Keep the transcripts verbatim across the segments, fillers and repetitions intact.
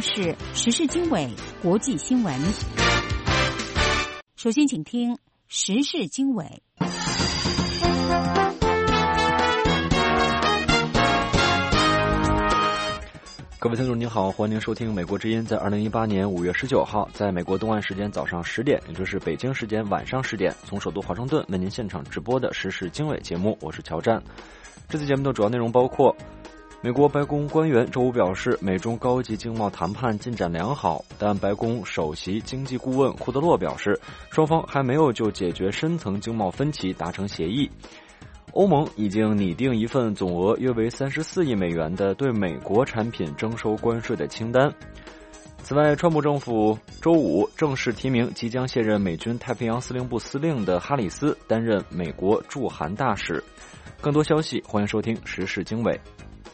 事、时事经纬、国际新闻。首先，请听时事经纬。 各位听众您好，欢迎收听美国之音在二零一八年五月十九号在美国东岸时间早上十点，也就是北京时间晚上十点，从首都华盛顿为您现场直播的时事经纬节目，我是乔战。这期节目的主要内容包括：美国白宫官员周五表示，美中高级经贸谈判进展良好，但白宫首席经济顾问库德洛表示，双方还没有就解决深层经贸分歧达成协议。欧盟已经拟定一份总额约为三十四亿美元的对美国产品征收关税的清单。此外，川普政府周五正式提名即将卸任美军太平洋司令部司令的哈里斯担任美国驻韩大使。更多消息，欢迎收听时事经纬。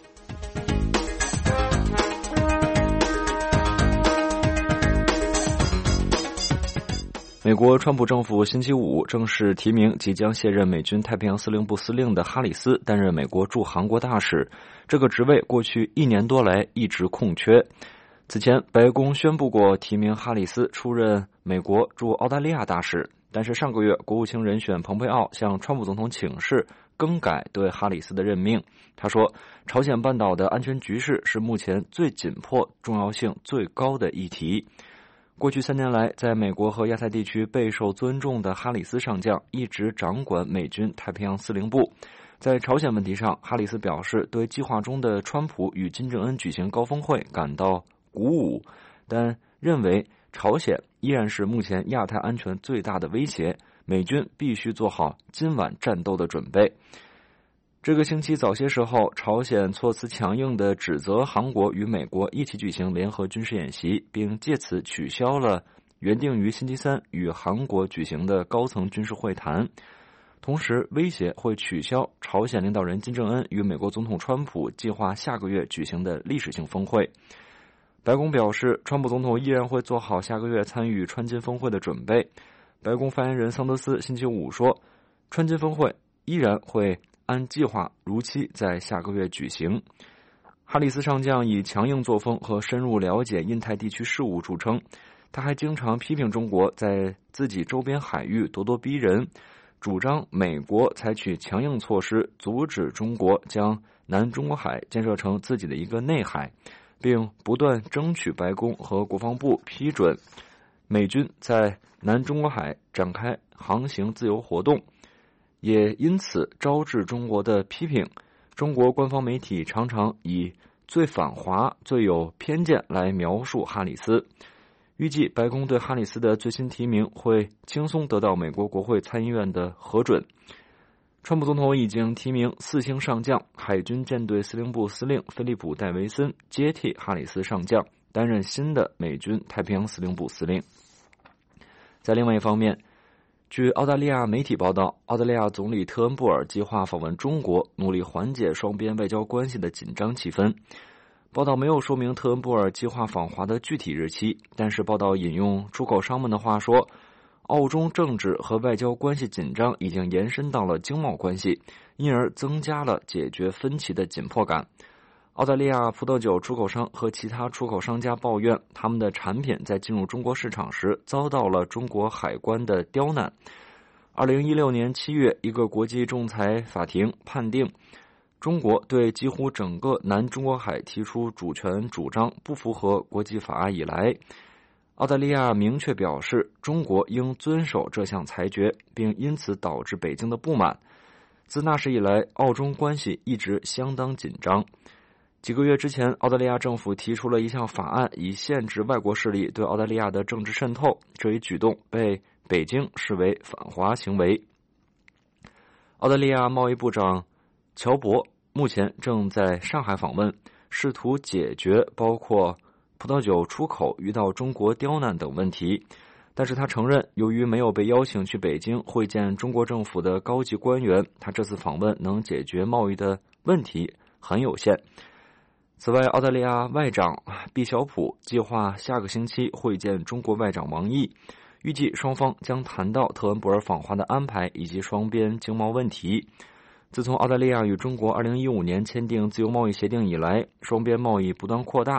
美国川普政府星期五正式提名即将卸任美军太平洋司令部司令的哈里斯担任美国驻韩国大使，这个职位过去一年多来一直空缺。此前，白宫宣布过提名哈里斯出任美国驻澳大利亚大使，但是上个月国务卿人选蓬佩奥向川普总统请示更改对哈里斯的任命。他说，朝鲜半岛的安全局势是目前最紧迫、重要性最高的议题。过去三年来，在美国和亚太地区备受尊重的哈里斯上将一直掌管美军太平洋司令部。在朝鲜问题上，哈里斯表示对计划中的川普与金正恩举行高峰会感到鼓舞，但认为朝鲜依然是目前亚太安全最大的威胁，美军必须做好今晚战斗的准备。这个星期早些时候，朝鲜措辞强硬地指责韩国与美国一起举行联合军事演习，并借此取消了原定于星期三与韩国举行的高层军事会谈，同时威胁会取消朝鲜领导人金正恩与美国总统川普计划下个月举行的历史性峰会。白宫表示，川普总统依然会做好下个月参与川金峰会的准备。白宫发言人桑德斯星期五说，川金峰会依然会按计划如期在下个月举行。哈里斯上将以强硬作风和深入了解印太地区事务著称，他还经常批评中国在自己周边海域咄咄逼人，主张美国采取强硬措施阻止中国将南中国海建设成自己的一个内海，并不断争取白宫和国防部批准美军在南中国海展开航行自由活动，也因此招致中国的批评。中国官方媒体常常以最反华、最有偏见来描述哈里斯。预计白宫对哈里斯的最新提名会轻松得到美国国会参议院的核准。川普总统已经提名四星上将、海军舰队司令部司令菲利普·戴维森接替哈里斯上将，担任新的美军太平洋司令部司令。在另外一方面，据澳大利亚媒体报道，澳大利亚总理特恩布尔计划访问中国，努力缓解双边外交关系的紧张气氛。报道没有说明特恩布尔计划访华的具体日期，但是报道引用出口商们的话说，澳中政治和外交关系紧张已经延伸到了经贸关系，因而增加了解决分歧的紧迫感。澳大利亚葡萄酒出口商和其他出口商家抱怨，他们的产品在进入中国市场时遭到了中国海关的刁难。二零一六年七月，一个国际仲裁法庭判定，中国对几乎整个南中国海提出主权主张不符合国际法以来，澳大利亚明确表示，中国应遵守这项裁决，并因此导致北京的不满。自那时以来，澳中关系一直相当紧张。几个月之前，澳大利亚政府提出了一项法案，以限制外国势力对澳大利亚的政治渗透，这一举动被北京视为反华行为。澳大利亚贸易部长乔博目前正在上海访问，试图解决包括葡萄酒出口遇到中国刁难等问题，但是他承认，由于没有被邀请去北京会见中国政府的高级官员，他这次访问能解决贸易的问题很有限。此外，澳大利亚外长毕晓普计划下个星期会见中国外长王毅，预计双方将谈到特恩布尔访华的安排以及双边经贸问题。自从澳大利亚与中国二零一五年签订自由贸易协定以来，双边贸易不断扩大。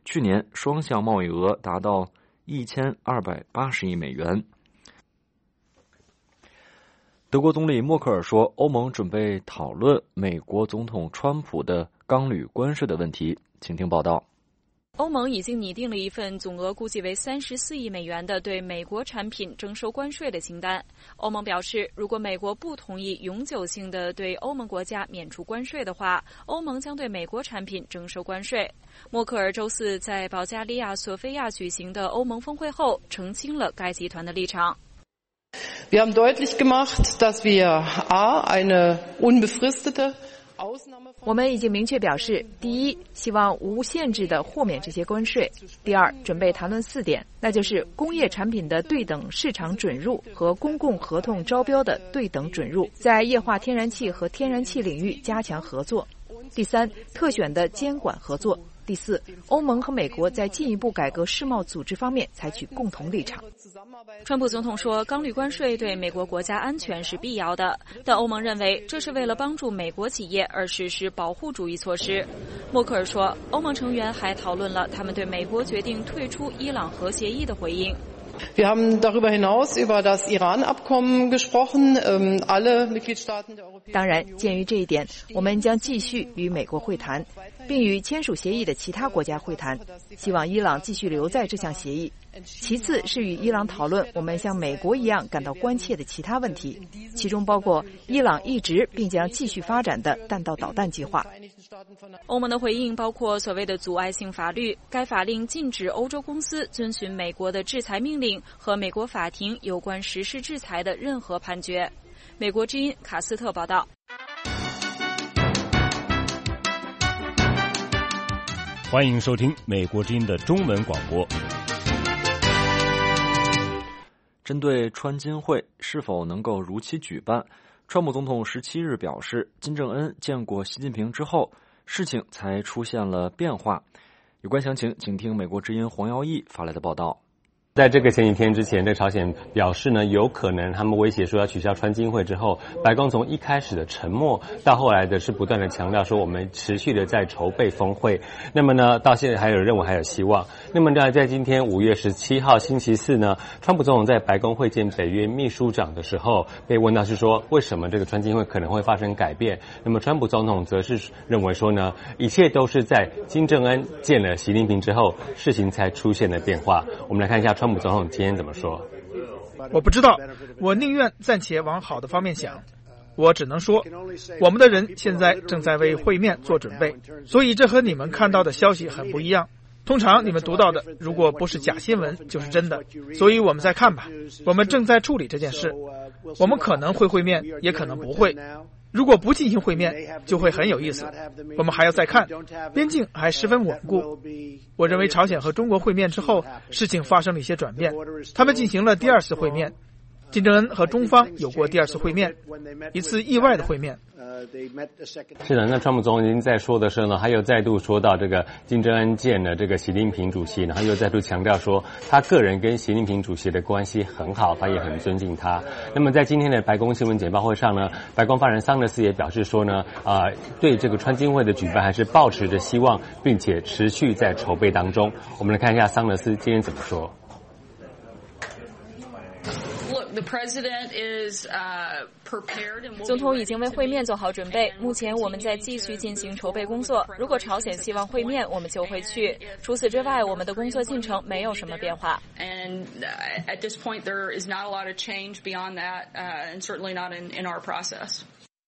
去年双向贸易额达到一千二百八十亿美元。德国总理默克尔说，欧盟准备讨论美国总统川普的钢铝关税的问题。请听报道。 欧盟已经拟定了一份总额估计为三十四亿美元的对美国产品征收关税的清单。欧盟表示，如果美国不同意永久性的对欧盟国家免除关税的话，欧盟将对美国产品征收关税。默克尔周四在保加利亚索菲亚举行的欧盟峰会后，澄清了该集团的立场。 Wir haben deutlich gemacht, dass wir a eine unbefristete 我们已经明确表示，第一，希望无限制地豁免这些关税；第二，准备谈论四点，那就是工业产品的对等市场准入和公共合同招标的对等准入，在液化天然气和天然气领域加强合作；第三，特选的监管合作；第四，欧盟和美国在进一步改革世贸组织方面采取共同立场。 川普总统说，钢铝关税对美国国家安全是必要的，但欧盟认为这是为了帮助美国企业而实施保护主义措施。默克尔说，欧盟成员还讨论了他们对美国决定退出伊朗核协议的回应。 Wir haben darüber hinaus über das Iran-Abkommen gesprochen. Alle Mitgliedstaaten der Europäischen Union. 当然，鉴于这一点，我们将继续与美国会谈，并与签署协议的其他国家会谈，希望伊朗继续留在这项协议。其次是与伊朗讨论我们像美国一样感到关切的其他问题，其中包括伊朗一直并将继续发展的弹道导弹计划。 欧盟的回应包括所谓的阻碍性法律，该法令禁止欧洲公司遵循美国的制裁命令和美国法庭有关实施制裁的任何判决。美国之音卡斯特报道。 欢迎收听美国之音的中文广播。 针对川金会是否能够如期举办，川普总统十七日表示，金正恩见过习近平之后，事情才出现了变化。有关详情，请听美国之音黄耀义发来的报道。 在这个前几天之前，这朝鲜表示呢，有可能他们威胁说要取消川金会之后，白宫从一开始的沉默，到后来的是不断的强调说我们持续的在筹备峰会。那么呢，到现在还有认为还有希望。那么呢，在今天五月十七号星期四呢，川普总统在白宫会见北约秘书长的时候，被问到是说为什么这个川金会可能会发生改变。那么川普总统则是认为说呢，一切都是在金正恩见了习近平之后，事情才出现了变化。我们来看一下川普总统今天怎么说。 我不知道，我宁愿暂且往好的方面想。我只能说，我们的人现在正在为会面做准备，所以这和你们看到的消息很不一样。通常你们读到的，如果不是假新闻，就是真的。所以我们再看吧，我们正在处理这件事。我们可能会会面，也可能不会。如果不进行会面，就会很有意思。我们还要再看，边境还十分稳固。我认为朝鲜和中国会面之后，事情发生了一些转变。他们进行了第二次会面，金正恩和中方有过第二次会面，一次意外的会面。 是的，那川普总统已经在说的时候呢，他又再度说到这个金正恩见了这个习近平主席，然后又再度强调说他个人跟习近平主席的关系很好，他也很尊敬他。那么在今天的白宫新闻简报会上呢，白宫发言人桑德斯也表示说呢，啊、呃，对这个川金会的举办还是抱持着希望，并且持续在筹备当中。我们来看一下桑德斯今天怎么说。 总统已经为会面做好准备，目前我们在继续进行筹备工作。如果朝鲜希望会面，我们就会去。除此之外，我们的工作进程没有什么变化。 And at this point, there is not a lot of change beyond that, and certainly not in in our process.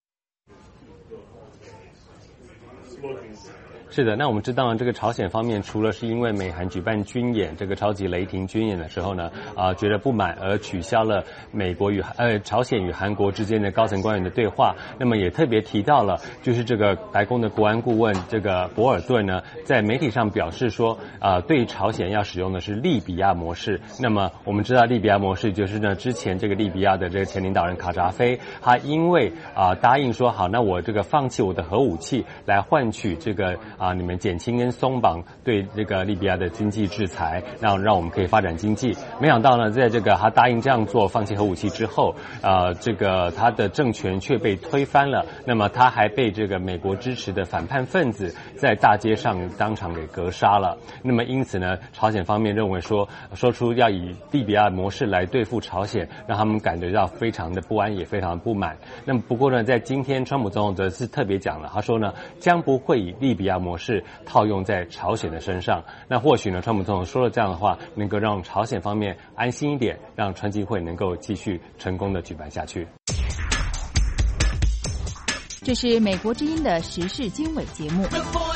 是的，那我们知道这个朝鲜方面除了是因为美韩举办军演，这个超级雷霆军演的时候呢，啊、呃、觉得不满而取消了美国与呃朝鲜与韩国之间的高层官员的对话。那么也特别提到了，就是这个白宫的国安顾问这个博尔顿呢，在媒体上表示说，啊、呃、对朝鲜要使用的是利比亚模式。那么我们知道利比亚模式就是呢，之前这个利比亚的这个前领导人卡扎菲，他因为啊、呃、答应说好，那我这个放弃我的核武器来换取这个。 啊，你们减轻跟松绑对这个利比亚的经济制裁，让让我们可以发展经济。没想到呢，在这个他答应这样做，放弃核武器之后，呃，这个他的政权却被推翻了。那么他还被这个美国支持的反叛分子在大街上当场给格杀了。那么因此呢，朝鲜方面认为说，说出要以利比亚模式来对付朝鲜，让他们感觉到非常的不安，也非常不满。那么不过呢，在今天川普总统则是特别讲了，他说呢，将不会以利比亚模式套用在朝鲜的身上。那或许呢，川普总统说了这样的话，能够让朝鲜方面安心一点，让川金会能够继续成功的举办下去。 这是美国之音的时事经纬节目。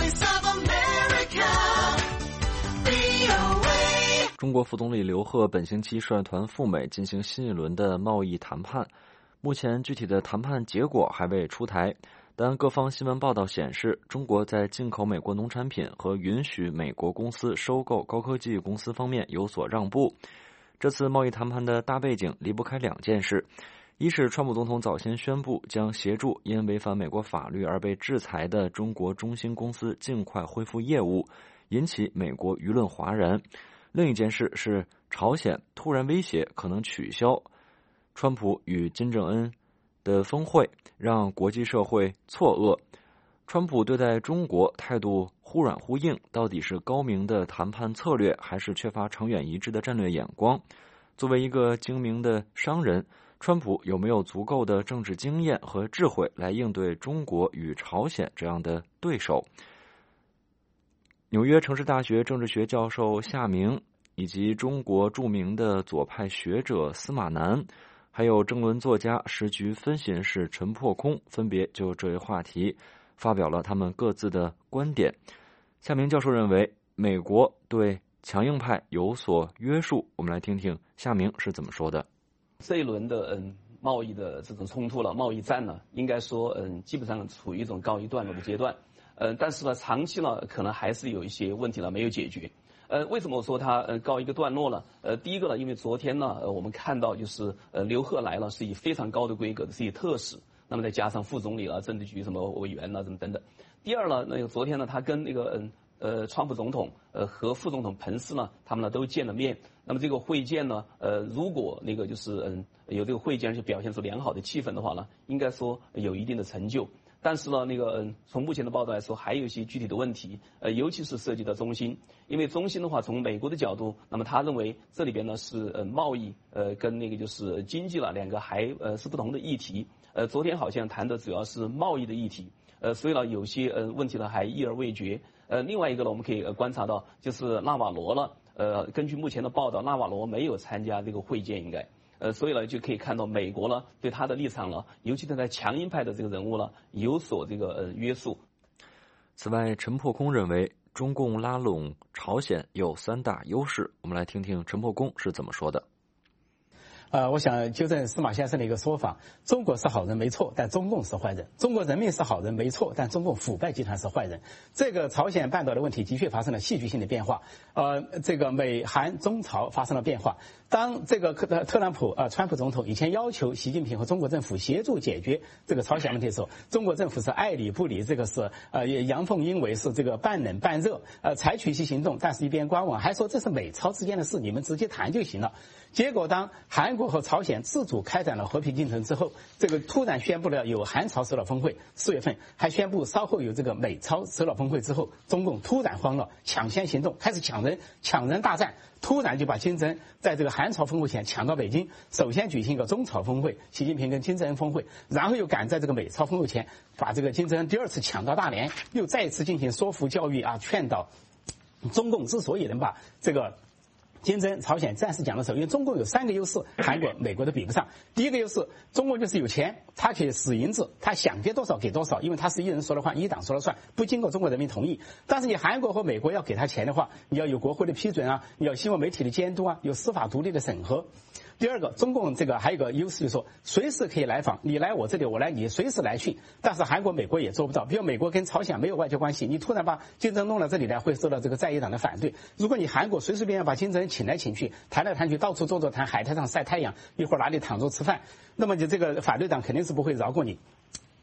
中国副总理刘鹤本星期率团赴美进行新一轮的贸易谈判，目前具体的谈判结果还未出台，但各方新闻报道显示，中国在进口美国农产品和允许美国公司收购高科技公司方面有所让步。这次贸易谈判的大背景离不开两件事，一是川普总统早先宣布将协助因违反美国法律而被制裁的中国中兴公司尽快恢复业务，引起美国舆论哗然。另一件事是朝鲜突然威胁可能取消川普与金正恩的峰会，让国际社会错愕。川普对待中国态度忽软忽硬，到底是高明的谈判策略，还是缺乏长远一致的战略眼光？作为一个精明的商人，川普有没有足够的政治经验和智慧来应对中国与朝鲜这样的对手？纽约城市大学政治学教授夏明，以及中国著名的左派学者司马南，还有政论作家时局分析人士陈破空，分别就这一话题发表了他们各自的观点。夏明教授认为，美国对强硬派有所约束。我们来听听夏明是怎么说的。 这一轮的嗯贸易的这种冲突了，贸易战呢，应该说嗯基本上处于一种告一段落的阶段。嗯，但是呢，长期呢，可能还是有一些问题呢没有解决。呃，为什么我说它呃告一个段落呢？呃，第一个呢，因为昨天呢，呃，我们看到就是呃刘鹤来了，是以非常高的规格的，是以特使，那么再加上副总理了、政治局什么委员了、什么等等。第二呢，那个昨天呢，他跟那个嗯呃川普总统呃和副总统彭斯呢，他们呢都见了面。那么这个会见呢，呃，如果那个就是嗯有这个会见而且表现出良好的气氛的话呢，应该说有一定的成就。但是呢，那个嗯，从目前的报道来说，还有一些具体的问题，呃，尤其是涉及到中兴，因为中兴的话，从美国的角度，那么他认为这里边呢是呃贸易呃跟那个就是经济了两个还呃是不同的议题，呃，昨天好像谈的主要是贸易的议题，呃，所以呢有些呃问题呢还议而未决，呃，另外一个呢我们可以呃观察到就是纳瓦罗了，呃，根据目前的报道，纳瓦罗没有参加这个会见，应该。呃，所以呢，就可以看到美国呢对他的立场呢，尤其是在强硬派的这个人物呢，有所这个呃约束。 此外，陈破空认为，中共拉拢朝鲜有三大优势。我们来听听陈破空是怎么说的。 呃，我想纠正司马先生的一个说法：中国是好人没错，但中共是坏人；中国人民是好人没错，但中共腐败集团是坏人。这个朝鲜半岛的问题的确发生了戏剧性的变化，呃，这个美韩中朝发生了变化。当这个特特朗普呃川普总统以前要求习近平和中国政府协助解决这个朝鲜问题的时候，中国政府是爱理不理，这个是呃阳奉阴违，是这个半冷半热，呃采取一些行动，但是一边观望，还说这是美朝之间的事，你们直接谈就行了。结果当韩国和朝鲜自主开展了和平进程之后，这个突然宣布了有韩朝首脑峰会，四月份还宣布稍后有这个美朝首脑峰会之后，中共突然慌了，抢先行动，开始抢人，抢人大战，突然就把金正恩在这个韩朝峰会前抢到北京，首先举行一个中朝峰会，习近平跟金正恩峰会，然后又赶在这个美朝峰会前把这个金正恩第二次抢到大连，又再一次进行说服教育啊，劝导中共之所以能把这个金正恩朝鲜暂时讲的时候，因为中共有三个优势，韩国、美国都比不上。第一个优势，中国就是有钱，他可以使银子，他想给多少给多少，因为他是一人说了算，一党说了算，不经过中国人民同意。但是你韩国和美国要给他钱的话，你要有国会的批准啊，你要新闻媒体的监督啊，有司法独立的审核。第二个，中共这个还有一个优势，就是说随时可以来访，你来我这里，我来你，随时来去。但是韩国、美国也做不到，比如美国跟朝鲜没有外交关系，你突然把金正恩弄到这里来，会受到这个在野党的反对。如果你韩国随随便便把金正恩请来请去，谈来谈去，到处坐坐谈，海滩上晒太阳，一会儿哪里躺着吃饭，那么你这个反对党肯定是不会饶过你。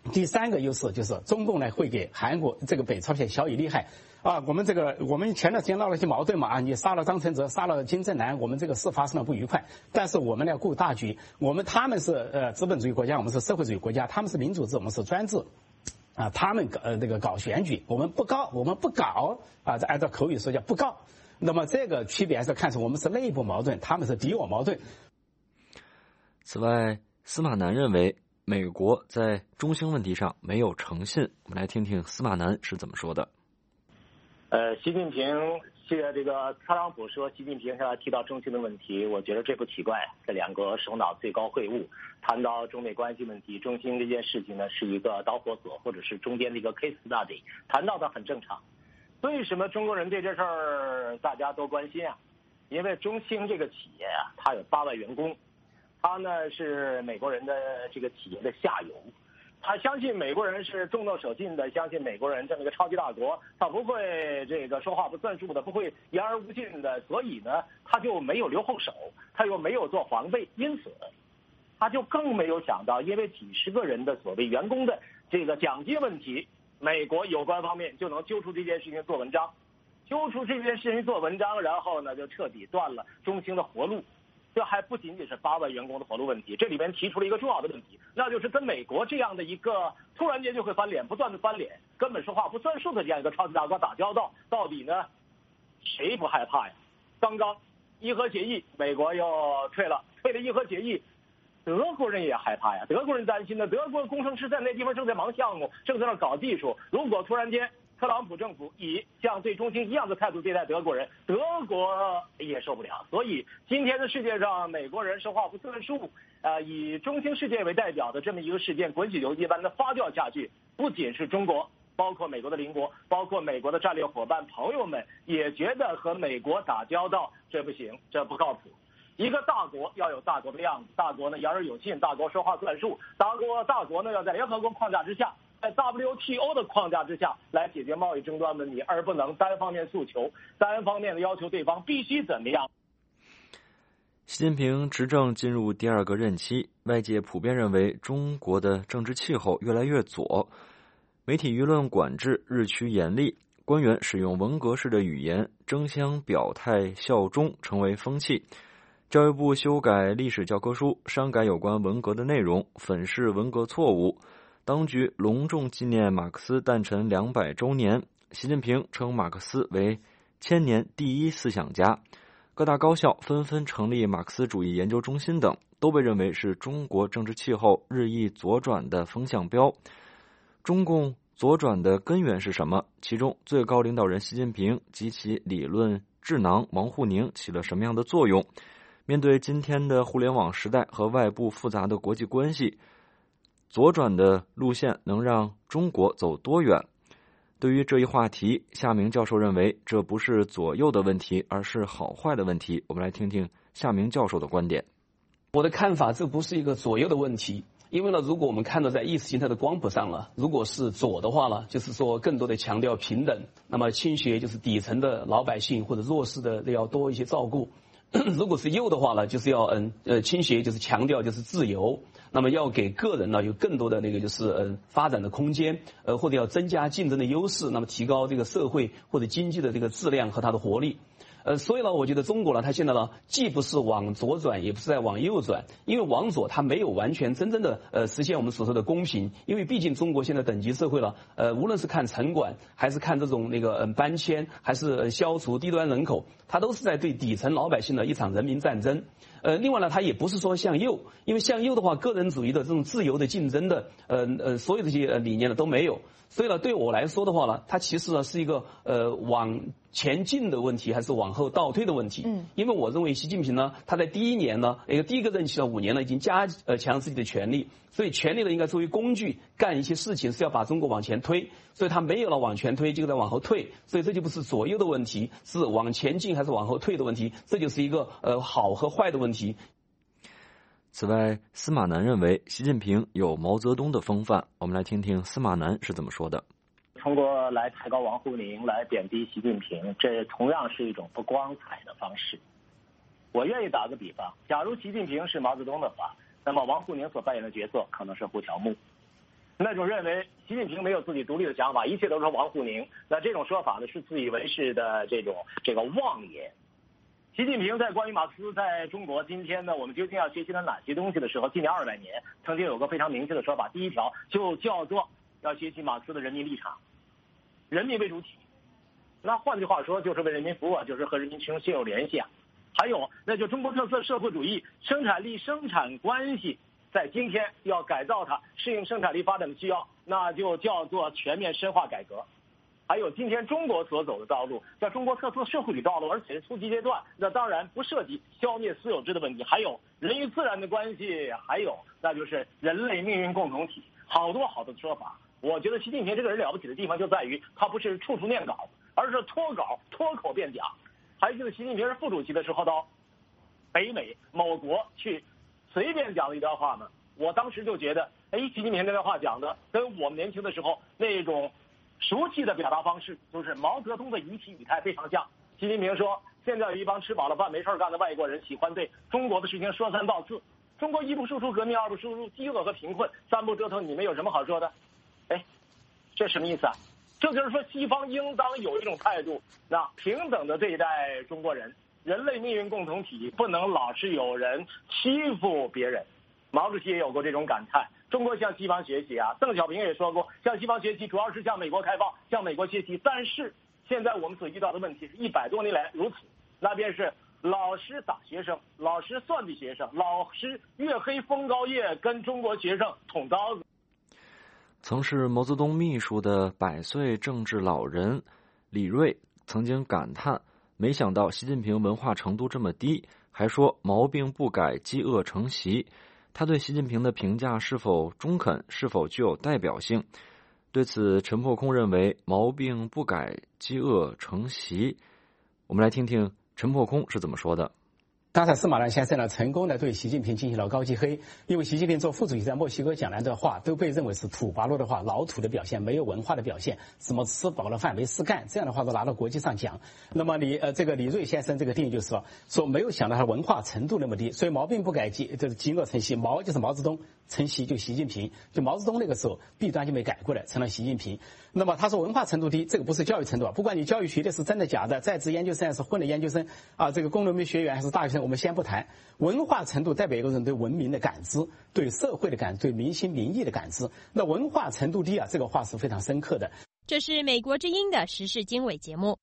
第三个优势就是中共呢会给韩国这个北朝鲜晓以利害啊，我们这个我们前段时间闹了些矛盾嘛啊，你杀了张承泽，杀了金正男，我们这个事发生了不愉快，但是我们要顾大局，我们他们是呃资本主义国家，我们是社会主义国家，他们是民主制，我们是专制。啊，他们呃这个搞选举，我们不搞，我们不搞啊，这按照口语说叫不搞。那么这个区别还是看出我们是内部矛盾，他们是敌我矛盾。 此外，司马南认为美国在中兴问题上没有诚信。我们来听听司马南是怎么说的。 呃，习近平现在这个特朗普说习近平他提到中兴的问题，我觉得这不奇怪。这两个首脑最高会晤，谈到中美关系问题，中兴这件事情呢是一个导火索，或者是中间的一个 case study， 谈到的很正常。为什么中国人对这事儿大家都关心啊？因为中兴这个企业啊，它有八万员工，它呢是美国人的这个企业的下游。他相信美国人是重动手劲的，相信美国人这么一个超级大国，他不会这个说话不算数的，不会言而无信的，所以呢，他就没有留后手，他又没有做防备，因此，他就更没有想到，因为几十个人的所谓员工的这个奖金问题，美国有关方面就能揪出这件事情做文章，揪出这件事情做文章，然后呢就彻底断了中兴的活路。这还不仅仅是八万员工的活路问题，这里边提出了一个重要的问题，那就是跟美国这样的一个突然间就会翻脸、不断的翻脸、根本说话不算数的这样一个超级大国打交道，到底呢谁不害怕呀？刚刚伊核协议，美国又退了，退了伊核协议，德国人也害怕呀，德国人担心呢，德国工程师在那地方正在忙项目，正在那搞技术，如果突然间特朗普政府以像对中兴一样的态度对待德国人，德国也受不了。所以今天的世界上，美国人说话不算数，呃，以中兴事件为代表的这么一个事件，滚雪球一般的发酵下去，不仅是中国，包括美国的邻国，包括美国的战略伙伴朋友们，也觉得和美国打交道这不行，这不靠谱。一个大国要有大国的样子，大国呢言而有信，大国说话算数，大国大国呢要在联合国框架之下，在 W T O 的框架之下来解决贸易争端问题，而不能单方面诉求，单方面的要求对方必须怎么样。 习近平执政进入第二个任期，外界普遍认为中国的政治气候越来越左，媒体舆论管制日趋严厉，官员使用文革式的语言争相表态效忠成为风气。教育部修改历史教科书，删改有关文革的内容，粉饰文革错误。当局隆重纪念马克思诞辰两百周年，习近平称马克思为千年第一思想家。各大高校纷纷成立马克思主义研究中心等，都被认为是中国政治气候日益左转的风向标。中共左转的根源是什么？其中最高领导人习近平及其理论智囊王沪宁起了什么样的作用？面对今天的互联网时代和外部复杂的国际关系，左转的路线能让中国走多远？对于这一话题，夏明教授认为这不是左右的问题，而是好坏的问题。我们来听听夏明教授的观点。 我的看法，这不是一个左右的问题，因为呢，如果我们看到在意识形态的光谱上了，如果是左的话呢，就是说更多的强调平等，那么倾斜就是底层的老百姓或者弱势的要多一些照顾。如果是右的话呢，就是要嗯呃倾斜，就是强调就是自由，那么要给个人呢有更多的那个就是嗯发展的空间，呃或者要增加竞争的优势，那么提高这个社会或者经济的这个质量和它的活力。呃，所以呢，我觉得中国呢，它现在呢，既不是往左转，也不是在往右转，因为往左它没有完全真正的呃实现我们所说的公平，因为毕竟中国现在等级社会了，呃，无论是看城管，还是看这种那个嗯、呃、搬迁，还是、呃、消除低端人口，它都是在对底层老百姓的一场人民战争。呃，另外呢，它也不是说向右，因为向右的话，个人主义的这种自由的竞争的呃呃所有这些理念呢都没有。所以呢，对我来说的话呢，它其实呢是一个呃往前进的问题，还是往后倒退的问题。嗯，因为我认为习近平呢，他在第一年呢，一个第一个任期的五年呢，已经加呃强自己的权力，所以权力呢应该作为工具干一些事情，是要把中国往前推。所以他没有了往前推，就在往后退。所以这就不是左右的问题，是往前进还是往后退的问题，这就是一个呃好和坏的问题。 此外，司马南认为习近平有毛泽东的风范。我们来听听司马南是怎么说的。 通过来抬高王沪宁，来贬低习近平，这同样是一种不光彩的方式。我愿意打个比方，假如习近平是毛泽东的话，那么王沪宁所扮演的角色可能是胡乔木。 那种认为习近平没有自己独立的想法，一切都是王沪宁，那这种说法呢是自以为是的这种这个妄言。习近平在关于马克思在中国今天呢，我们究竟要学习他哪些东西的时候，今年二百年曾经有个非常明确的说法，第一条就叫做要学习马克思的人民立场，人民为主体。那换句话说，就是为人民服务，就是和人民群众心有联系啊。还有，那就中国特色社会主义生产力生产关系，在今天要改造它，适应生产力发展的需要，那就叫做全面深化改革。还有今天中国所走的道路叫中国特色社会主义道路，而且是初级阶段，那当然不涉及消灭私有制的问题，还有人与自然的关系，还有那就是人类命运共同体，好多好多的说法。我觉得习近平这个人了不起的地方就在于他不是处处念稿，而是脱稿脱口便讲。还记得习近平是副主席的时候到北美某国去随便讲了一段话呢，我当时就觉得，哎，习近平这段话讲的跟我们年轻的时候那种熟悉的表达方式，就是毛泽东的语体语态非常像。习近平说，现在有一帮吃饱了饭没事干的外国人，喜欢对中国的事情说三道四。中国一不输出革命，二不输出饥饿和贫困，三不折腾你们有什么好说的？哎，这什么意思啊？这就是说西方应当有一种态度，那平等的对待中国人，人类命运共同体，不能老是有人欺负别人。毛主席也有过这种感叹，中国向西方学习啊，邓小平也说过，向西方学习主要是向美国开放，向美国学习。但是现在我们所遇到的问题是一百多年来如此，那便是老师打学生，老师算计学生，老师月黑风高夜跟中国学生捅刀子。 曾是毛泽东秘书的百岁政治老人李锐曾经感叹，没想到习近平文化程度这么低，还说毛病不改，饥饿成习。他对习近平的评价是否中肯，是否具有代表性？对此，陈破空认为毛病不改，饥饿成习。我们来听听陈破空是怎么说的。 刚才司马南先生呢，成功的对习近平进行了高级黑，因为习近平做副主席在墨西哥讲来的话，都被认为是土八路的话，老土的表现，没有文化的表现，什么吃饱了饭没事干，这样的话都拿到国际上讲。那么李呃这个李锐先生这个定义就是说，说没有想到他文化程度那么低，所以毛病不改，饥就是饥饿成习。毛就是毛泽东，成习就习近平，就毛泽东那个时候弊端就没改过来，成了习近平。那么他说文化程度低，这个不是教育程度啊，不管你教育学的是真的假的，在职研究生还是混的研究生啊，这个工农民学员还是大学生，我们先不谈。文化程度代表一个人对文明的感知，对社会的感知，对民心民意的感知。那文化程度低啊，这个话是非常深刻的。 这是美国之音的时事经纬节目。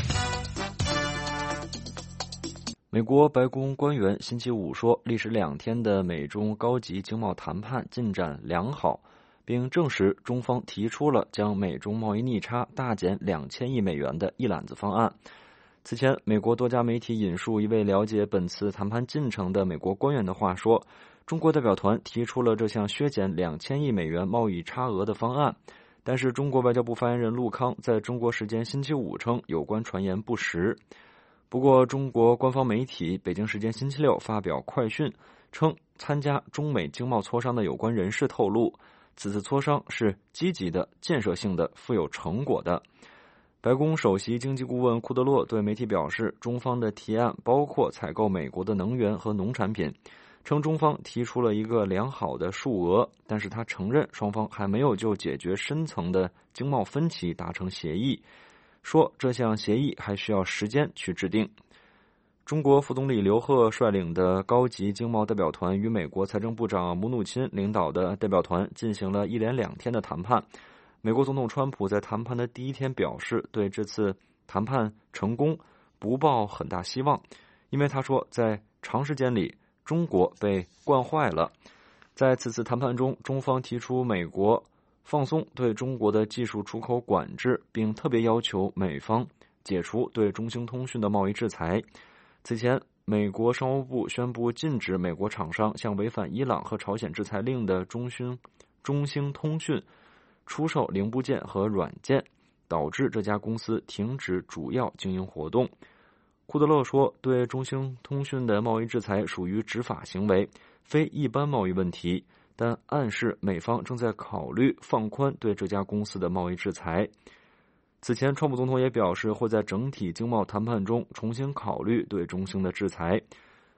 美国白宫官员星期五说，历时两天的美中高级经贸谈判进展良好，并证实中方提出了将美中贸易逆差大减两千亿美元的一揽子方案。此前，美国多家媒体引述一位了解本次谈判进程的美国官员的话说，中国代表团提出了这项削减两千亿美元贸易差额的方案，但是中国外交部发言人陆康在中国时间星期五称有关传言不实。不过，中国官方媒体北京时间星期六发表快讯，称参加中美经贸磋商的有关人士透露，此次磋商是积极的、建设性的、富有成果的。白宫首席经济顾问库德洛对媒体表示，中方的提案包括采购美国的能源和农产品，称中方提出了一个良好的数额，但是他承认双方还没有就解决深层的经贸分歧达成协议，说这项协议还需要时间去制定。中国副总理刘鹤率领的高级经贸代表团与美国财政部长姆努钦领导的代表团进行了一连两天的谈判。美国总统川普在谈判的第一天表示，对这次谈判成功不抱很大希望，因为他说在长时间里中国被惯坏了。在此次谈判中，中方提出美国放松对中国的技术出口管制，并特别要求美方解除对中兴通讯的贸易制裁。此前，美国商务部宣布禁止美国厂商向违反伊朗和朝鲜制裁令的中兴中兴通讯出售零部件和软件，导致这家公司停止主要经营活动。库德勒说，对中兴通讯的贸易制裁属于执法行为，非一般贸易问题，但暗示美方正在考虑放宽对这家公司的贸易制裁。此前，川普总统也表示会在整体经贸谈判中重新考虑对中兴的制裁。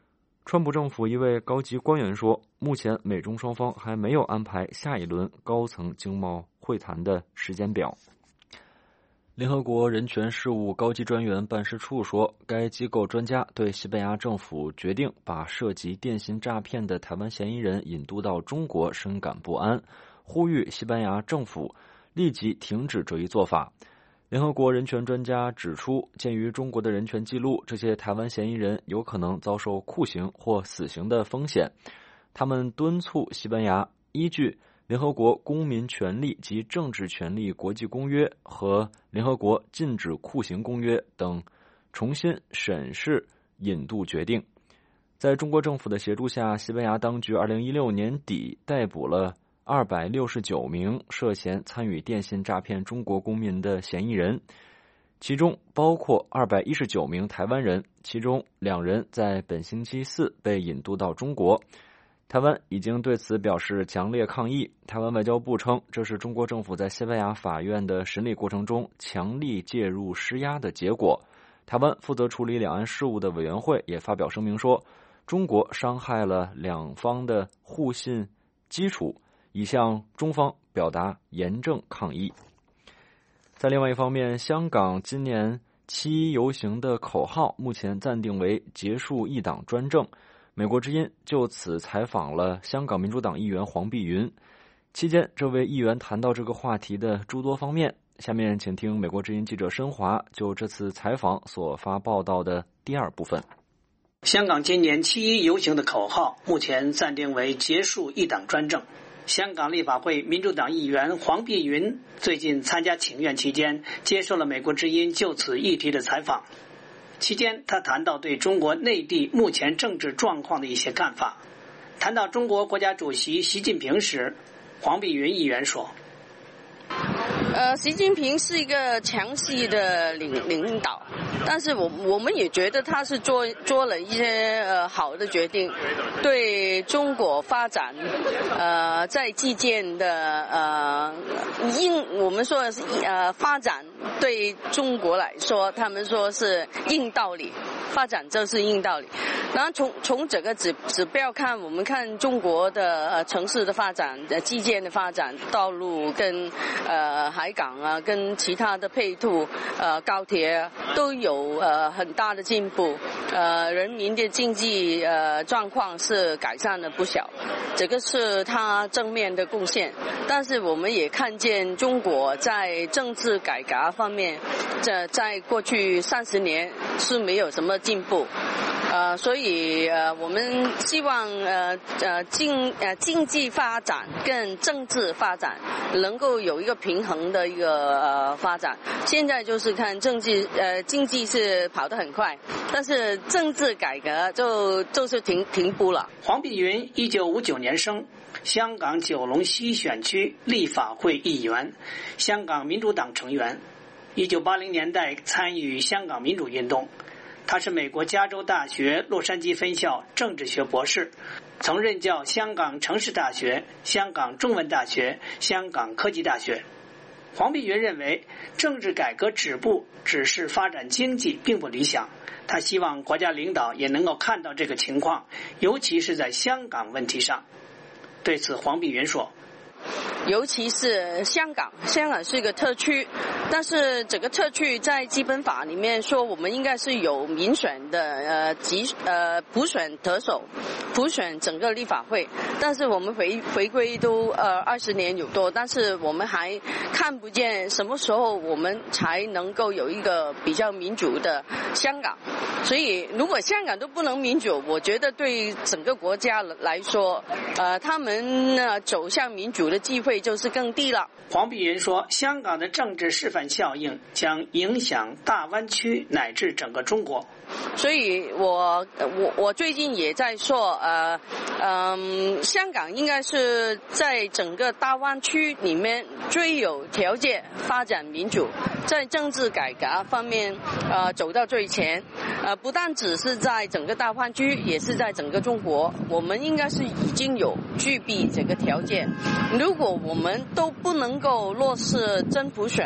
川普政府一位高级官员说，目前美中双方还没有安排下一轮高层经贸会谈的时间表。联合国人权事务高级专员办事处说，该机构专家对西班牙政府决定把涉及电信诈骗的台湾嫌疑人引渡到中国深感不安，呼吁西班牙政府立即停止这一做法。联合国人权专家指出，鉴于中国的人权记录，这些台湾嫌疑人有可能遭受酷刑或死刑的风险。他们敦促西班牙依据联合国公民权利及政治权利国际公约和联合国禁止酷刑公约等重新审视引渡决定。在中国政府的协助下，西班牙当局二零一六年底逮捕了二百六十九名涉嫌参与电信诈骗中国公民的嫌疑人，其中包括二百一十九名台湾人，其中两人在本星期四被引渡到中国。台湾已经对此表示强烈抗议。台湾外交部称，这是中国政府在西班牙法院的审理过程中强力介入施压的结果。台湾负责处理两岸事务的委员会也发表声明说，中国伤害了两方的互信基础，已向中方表达严正抗议。在另外一方面，香港今年七一游行的口号目前暂定为结束一党专政。美国之音就此采访了香港民主党议员黄碧云，期间这位议员谈到这个话题的诸多方面。下面请听美国之音记者申华就这次采访所发报道的第二部分。 香港今年七一游行的口号目前暂定为结束一党专政。香港立法会民主党议员黄碧云最近参加请愿期间，接受了美国之音就此议题的采访。期间他谈到对中国内地目前政治状况的一些看法。谈到中国国家主席习近平时，黄碧云议员说， 呃，习近平是一个强势的领领导，但是我我们也觉得他是做做了一些呃好的决定，对中国发展，呃，在基建的呃硬，我们说的是呃发展对中国来说，他们说是硬道理，发展就是硬道理。然后从从整个指指标看，我们看中国的呃城市的发展、呃基建的发展、道路跟呃海港啊，跟其他的配套呃高铁、啊、都有呃很大的进步，呃人民的经济呃状况是改善了不少，这个是他正面的贡献。但是我们也看见中国在政治改革方面，在在过去三十年是没有什么进步。呃，所以呃，我们希望呃呃经呃经济发展跟政治发展能够有一个平衡的一个呃发展。现在就是看政治呃经济是跑得很快，但是政治改革就就是停停步了。 黄碧云一九五九年生，香港九龙西选区立法会议员，香港民主党成员。一九八零年代参与香港民主运动。他是美国加州大学洛杉矶分校政治学博士，曾任教香港城市大学、香港中文大学、香港科技大学。黄碧云认为，政治改革止步只是发展经济并不理想，他希望国家领导也能够看到这个情况，尤其是在香港问题上。对此，黄碧云说， 尤其是香港，香港是一个特区，但是整个特区在基本法里面说，我们应该是有民选的呃集呃普选特首，普选整个立法会。但是我们回回归都呃二十年有多，但是我们还看不见什么时候我们才能够有一个比较民主的香港。所以如果香港都不能民主，我觉得对整个国家来说，呃他们呢走向民主的机会就是更低了。 黄碧云说，香港的政治示范效应将影响大湾区乃至整个中国。 所以我我我最近也在说，呃嗯、呃，香港应该是在整个大湾区里面最有条件发展民主，在政治改革方面呃走到最前，呃不但只是在整个大湾区，也是在整个中国，我们应该是已经有具备这个条件。如果我们都不能够落实真普选，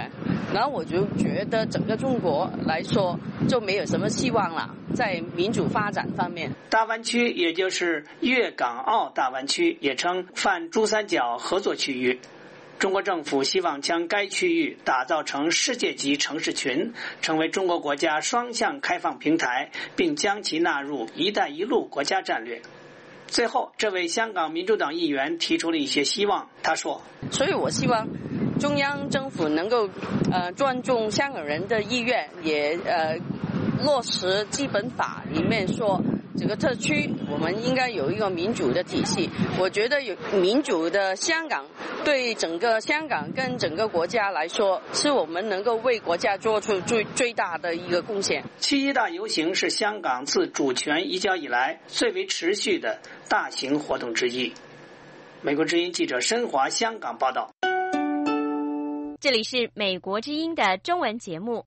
然后我就觉得整个中国来说就没有什么希望了，在民主发展方面。 大湾区也就是粤港澳大湾区，也称泛珠三角合作区域。中国政府希望将该区域打造成世界级城市群，成为中国国家双向开放平台，并将其纳入“一带一路”国家战略。最后，这位香港民主党议员提出了一些希望。他说：“ 所以我希望中央政府能够呃尊重香港人的意愿，也呃落实基本法里面说。”这个特区我们应该有一个民主的体系，我觉得有民主的香港对整个香港跟整个国家来说，是我们能够为国家做出最最大的一个贡献。 七一大游行是香港自主权移交以来最为持续的大型活动之一。美国之音记者申华香港报道。 这里是美国之音的中文节目。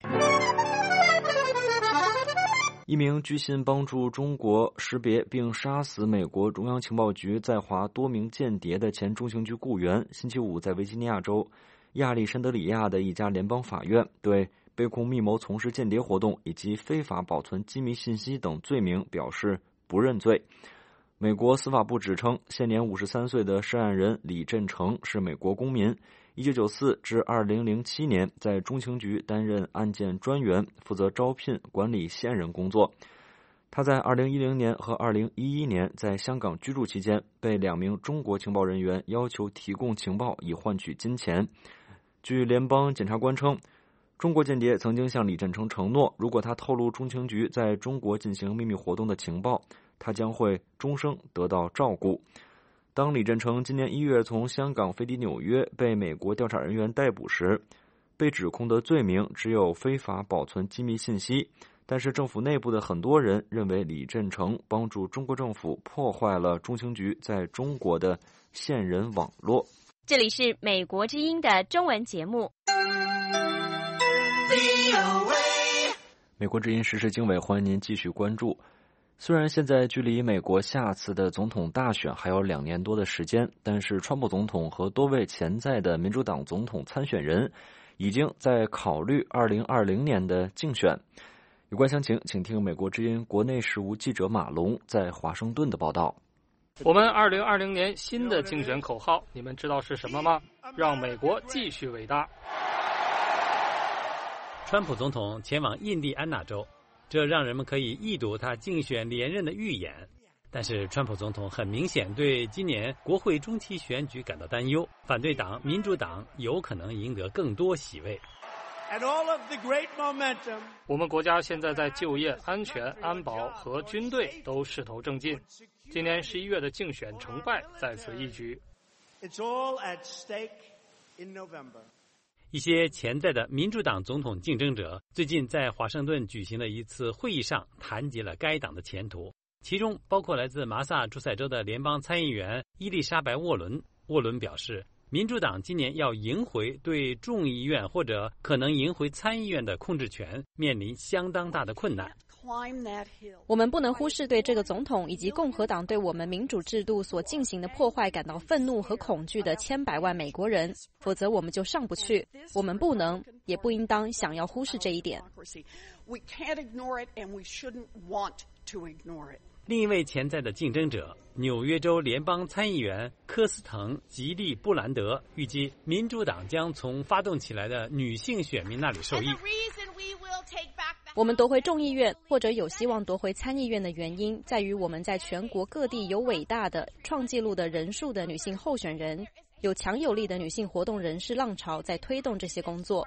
一名居心帮助中国识别并杀死美国中央情报局在华多名间谍的前中情局雇员，星期五在维吉尼亚州亚历山德里亚的一家联邦法院对被控密谋从事间谍活动以及非法保存机密信息等罪名表示不认罪。美国司法部指称，现年五十三岁的涉案人李振成是美国公民，一九九四至二零零七年在中情局担任案件专员，负责招聘管理线人工作。他在二零一零年和二零一一年在香港居住期间，被两名中国情报人员要求提供情报以换取金钱。据联邦检察官称，中国间谍曾经向李振成承诺，如果他透露中情局在中国进行秘密活动的情报，他将会终生得到照顾。当李振成今年一月从香港飞抵纽约被美国调查人员逮捕时，被指控的罪名只有非法保存机密信息，但是政府内部的很多人认为李振成帮助中国政府破坏了中情局在中国的线人网络。 这里是美国之音的中文节目。 美国之音时事经纬，欢迎您继续关注。虽然现在距离美国下次的总统大选还有两年多的时间，但是川普总统和多位潜在的民主党总统参选人已经在考虑二零二零年的竞选。有关详情，请听美国之音国内事务记者马龙在华盛顿的报道。 我们二零二零年新的竞选口号，你们知道是什么吗？让美国继续伟大。 川普总统前往印第安纳州，这让人们可以一睹他竞选连任的预演。但是川普总统很明显对今年国会中期选举感到担忧，反对党民主党有可能赢得更多席位。 我们国家现在在就业、安全、安保和军队都势头正劲，今年十一月的竞选成败在此一举。 一些潜在的民主党总统竞争者最近在华盛顿举行的一次会议上谈及了该党的前途，其中包括来自麻萨诸塞州的联邦参议员伊丽莎白·沃伦。沃伦表示，民主党今年要赢回对众议院或者可能赢回参议院的控制权，面临相当大的困难。 我们不能忽视对这个总统以及共和党对我们民主制度所进行的破坏感到愤怒和恐惧的千百万美国人，否则我们就上不去。我们不能，也不应当想要忽视这一点。 另一位潜在的竞争者，纽约州联邦参议员科斯滕·吉利布兰德，预计民主党将从发动起来的女性选民那里受益。 我们夺回众议院或者有希望夺回参议院的原因，在于我们在全国各地有伟大的创纪录的人数的女性候选人，有强有力的女性活动人士浪潮在推动这些工作。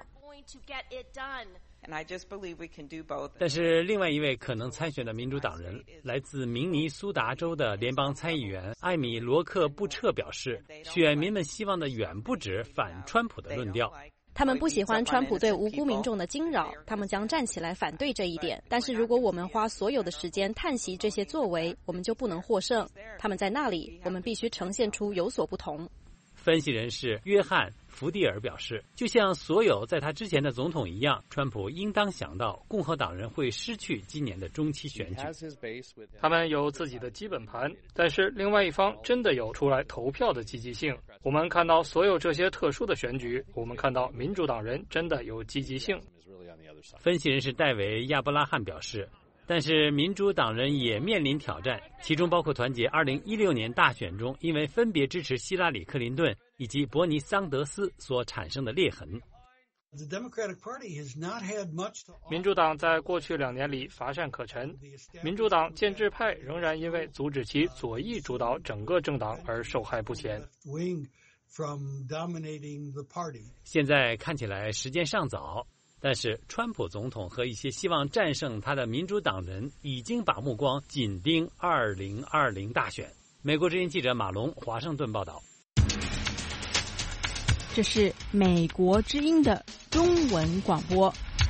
但是另外一位可能参选的民主党人，来自明尼苏达州的联邦参议员艾米·罗克布彻表示，选民们希望的远不止反川普的论调。 他们不喜欢川普对无辜民众的惊扰，他们将站起来反对这一点。但是如果我们花所有的时间叹息这些作为，我们就不能获胜。他们在那里，我们必须呈现出有所不同。 分析人士约翰· 福蒂尔表示，就像所有在他之前的总统一样，川普应当想到共和党人会失去今年的中期选举。 他们有自己的基本盘，但是另外一方真的有出来投票的积极性。我们看到所有这些特殊的选举，我们看到民主党人真的有积极性。 分析人士戴维·亚伯拉罕表示，但是民主党人也面临挑战，其中包括团结二零一六年大选中因为分别支持希拉里·克林顿以及伯尼·桑德斯所产生的裂痕。 民主党在过去两年里乏善可陈，民主党建制派仍然因为阻止其左翼主导整个政党而受害不浅。 现在看起来时间尚早，但是川普总统和一些希望战胜他的民主党人已经把目光紧盯二零二零大选。美国之音记者马龙华盛顿报道。 这是美国之音的中文广播。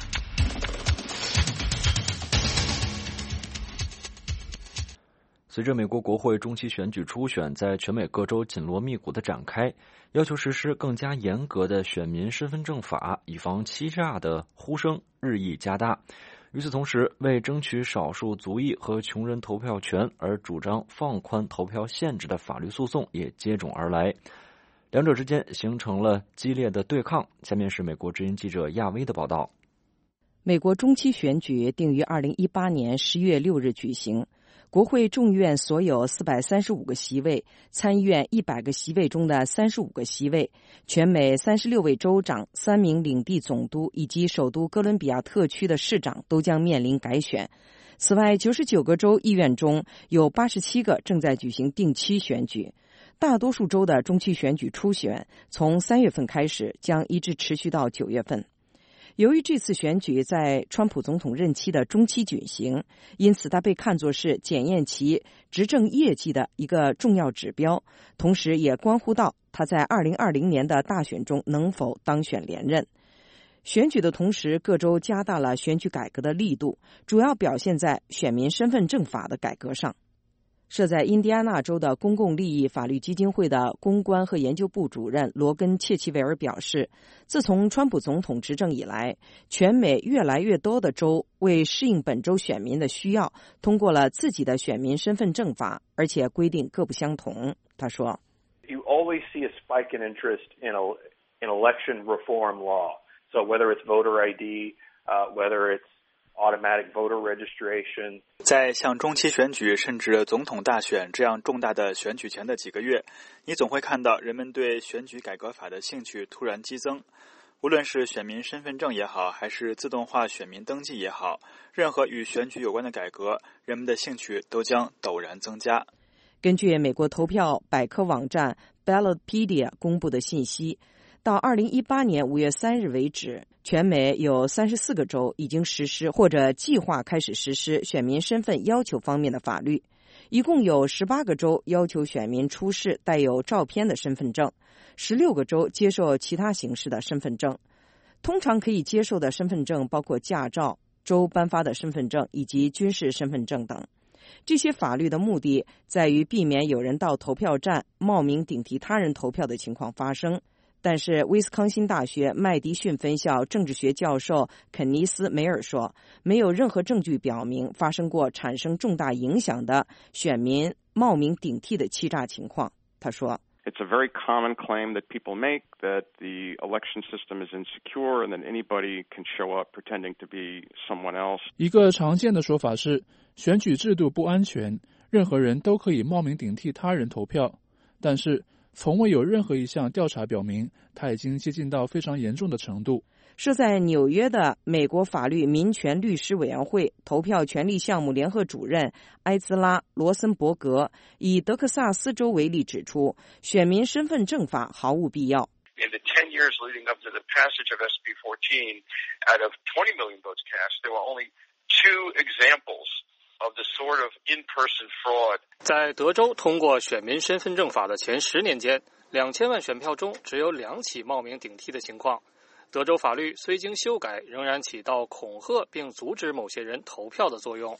随着美国国会中期选举初选在全美各州紧锣密鼓的展开，要求实施更加严格的选民身份证法，以防欺诈的呼声日益加大。与此同时，为争取少数族裔和穷人投票权而主张放宽投票限制的法律诉讼也接踵而来，两者之间形成了激烈的对抗。下面是美国之音记者亚威的报道。 美国中期选举定于二零一八年十月六日举行，国会众议院所有四百三十五个席位，参议院一百个席位中的三十五个席位，全美三十六位州长、三名领地总督以及首都哥伦比亚特区的市长都将面临改选。此外，九十九个州议院中有八十七个正在举行定期选举。大多数州的中期选举初选从三月份开始，将一直持续到九月份。由于这次选举在川普总统任期的中期举行，因此它被看作是检验其执政业绩的一个重要指标，同时也关乎到他在二零二零年的大选中能否当选连任。选举的同时，各州加大了选举改革的力度，主要表现在选民身份证法的改革上。设在印第安纳州的公共利益法律基金会的公关和研究部主任罗根·切奇维尔表示，自从川普总统执政以来，全美越来越多的州为适应本州选民的需要，通过了自己的选民身份证法，而且规定各不相同。他说 You always see a spike in interest in, a, in election reform law. So whether it's voter I D, uh, whether it's automatic voter registration. 在像中期选举甚至总统大选这样重大的选举前的几个月，你总会看到人们对选举改革法的兴趣突然激增。无论是选民身份证也好，还是自动化选民登记也好，任何与选举有关的改革，人们的兴趣都将陡然增加。 根据美国投票百科网站 Ballotpedia 公布的信息，到二零一八年五月三日为止，全美有三十四个州已经实施或者计划开始实施选民身份要求方面的法律，一共有十八个州要求选民出示带有照片的身份证，十六个州接受其他形式的身份证。通常可以接受的身份证包括驾照、州颁发的身份证以及军事身份证等。这些法律的目的在于避免有人到投票站冒名顶替他人投票的情况发生。但是威斯康辛大学麦迪逊分校政治学教授肯尼斯·梅尔说，没有任何证据表明发生过产生重大影响的选民冒名顶替的欺诈情况。他说 It's a very common claim that people make that the election system is insecure and that anybody can show up pretending to be someone else. 一个常见的说法是，选举制度不安全，任何人都可以冒名顶替他人投票。但是从未有任何一项调查表明它已经接近到非常严重的程度。 设在纽约的美国法律民权律师委员会投票权利项目联合主任埃兹拉·罗森伯格以德克萨斯州为例指出，选民身份证法毫无必要。 In the ten years leading up to the passage of S B fourteen, out of twenty million votes cast, there were only two examples of the sort of in-person fraud. 在德州通过选民身份证法的前十年间，两千万选票中只有两起冒名顶替的情况。德州法律虽经修改，仍然起到恐吓并阻止某些人投票的作用。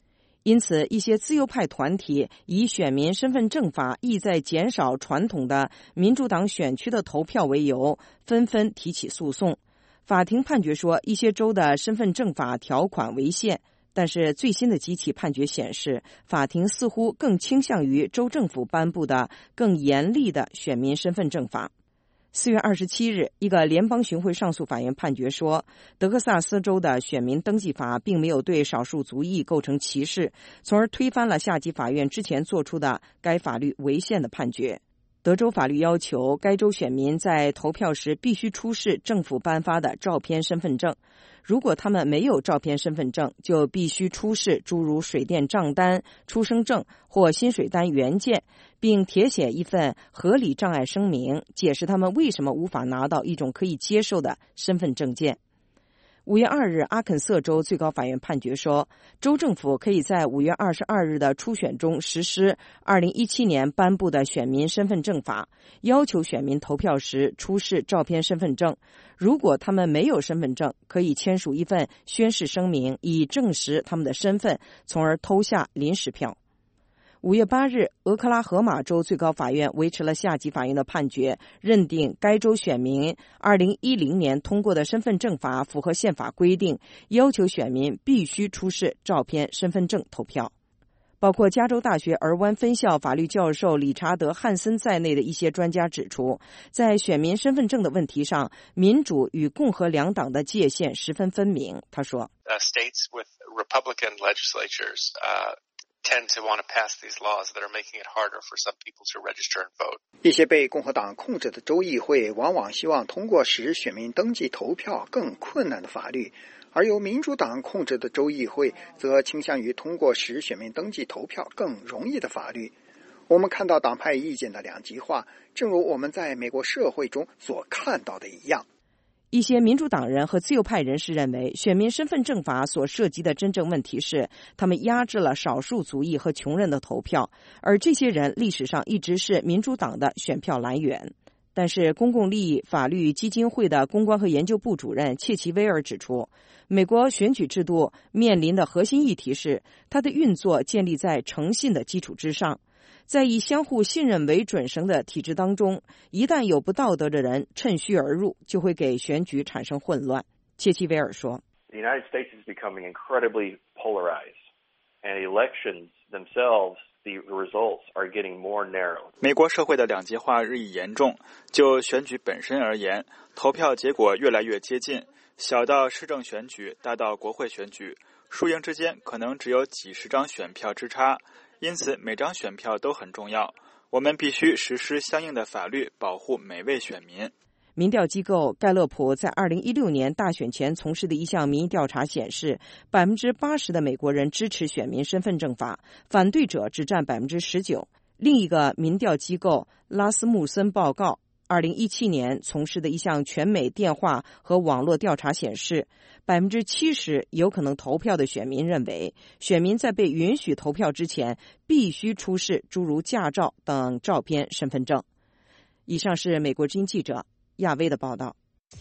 因此，一些自由派团体以选民身份证法意在减少传统的民主党选区的投票为由，纷纷提起诉讼。法庭判决说，一些州的身份证法条款违宪，但是最新的几起判决显示，法庭似乎更倾向于州政府颁布的更严厉的选民身份证法。四月二十七日，一个联邦巡回上诉法院判决说，德克萨斯州的选民登记法并没有对少数族裔构成歧视，从而推翻了下级法院之前做出的该法律违宪的判决。德州法律要求该州选民在投票时必须出示政府颁发的照片身份证，如果他们没有照片身份证，就必须出示诸如水电账单、出生证或薪水单原件，并填写一份合理障碍声明，解释他们为什么无法拿到一种可以接受的身份证件。五月二日，阿肯色州最高法院判决说，州政府可以在五月二十二日的初选中实施二零一七年颁布的选民身份证法，要求选民投票时出示照片身份证。如果他们没有身份证，可以签署一份宣誓声明，以证实他们的身份，从而投下临时票。五月八日，俄克拉荷马州最高法院维持了下级法院的判决，认定该州选民二零一零年通过的身份证法符合宪法规定，要求选民必须出示照片身份证投票。包括加州大学尔湾分校法律教授理查德·汉森在内的一些专家指出，在选民身份证的问题上，民主与共和两党的界限十分分明。他说、 uh, States with Republican legislatures, uh tend to want to pass these laws that are making it harder for some people to register and vote. 一些被共和党控制的州议会往往希望通过使选民登记投票更困难的法律，而由民主党控制的州议会则倾向于通过使选民登记投票更容易的法律。我们看到党派意见的两极化，正如我们在美国社会中所看到的一样。 一些民主党人和自由派人士认为，选民身份证法所涉及的真正问题是，他们压制了少数族裔和穷人的投票，而这些人历史上一直是民主党的选票来源。但是，公共利益法律基金会的公关和研究部主任切奇威尔指出，美国选举制度面临的核心议题是，它的运作建立在诚信的基础之上。在以相互信任为准绳的体制当中，一旦有不道德的人趁虚而入，就会给选举产生混乱。切奇威尔说 The United States is becoming incredibly polarized, and elections themselves, the results are getting more narrow. 美国社会的两极化日益严重，就选举本身而言，投票结果越来越接近，小到市政选举，大到国会选举，输赢之间可能只有几十张选票之差。因此，每张选票都很重要。我们必须实施相应的法律，保护每位选民。 民调机构盖勒普在二零一六年大选前从事的一项民意调查显示，百分之八十的美国人支持选民身份证法，反对者只占百分之十九。另一个民调机构拉斯穆森报告二零一七年从事的一项全美电话和网络调查显示，百分之七十有可能投票的选民认为，选民在被允许投票之前必须出示诸如驾照等照片身份证。以上是美国之音记者亚威的报道。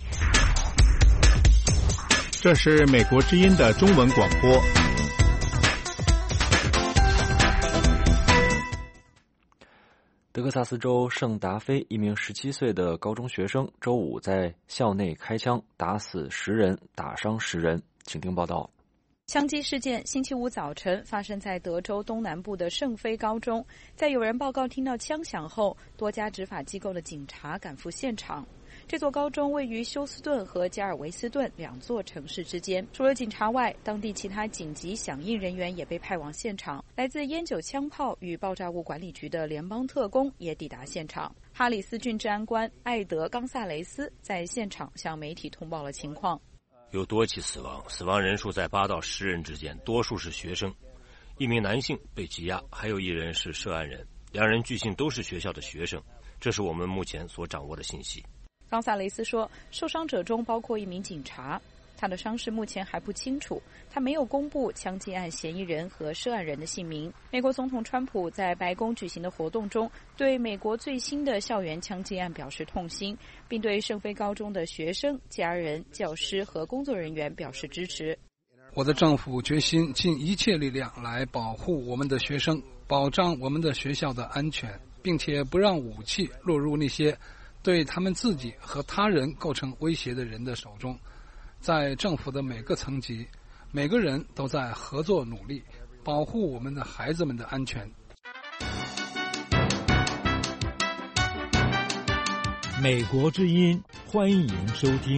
这是美国之音的中文广播。 德克萨斯州圣达菲一名十七岁的高中学生周五在校内开枪，打死十人，打伤十人。请听报道。 枪击事件星期五早晨发生在德州东南部的圣菲高中，在有人报告听到枪响后，多家执法机构的警察赶赴现场。这座高中位于休斯顿和加尔维斯顿两座城市之间。除了警察外，当地其他紧急响应人员也被派往现场。来自烟酒枪炮与爆炸物管理局的联邦特工也抵达现场。哈里斯郡治安官艾德·冈萨雷斯在现场向媒体通报了情况。 有多起死亡，死亡人数在八到十人之间，多数是学生。一名男性被羁押，还有一人是涉案人，两人据信都是学校的学生。这是我们目前所掌握的信息。 冈萨雷斯说，受伤者中包括一名警察，他的伤势目前还不清楚，他没有公布枪击案嫌疑人和涉案人的姓名。美国总统川普在白宫举行的活动中，对美国最新的校园枪击案表示痛心，并对圣菲高中的学生、家人、教师和工作人员表示支持。 我的政府决心尽一切力量来保护我们的学生，保障我们的学校的安全，并且不让武器落入那些对他们自己和他人构成威胁的人的手中。在政府的每个层级，每个人都在合作努力，保护我们的孩子们的安全。 美国之音，欢迎收听。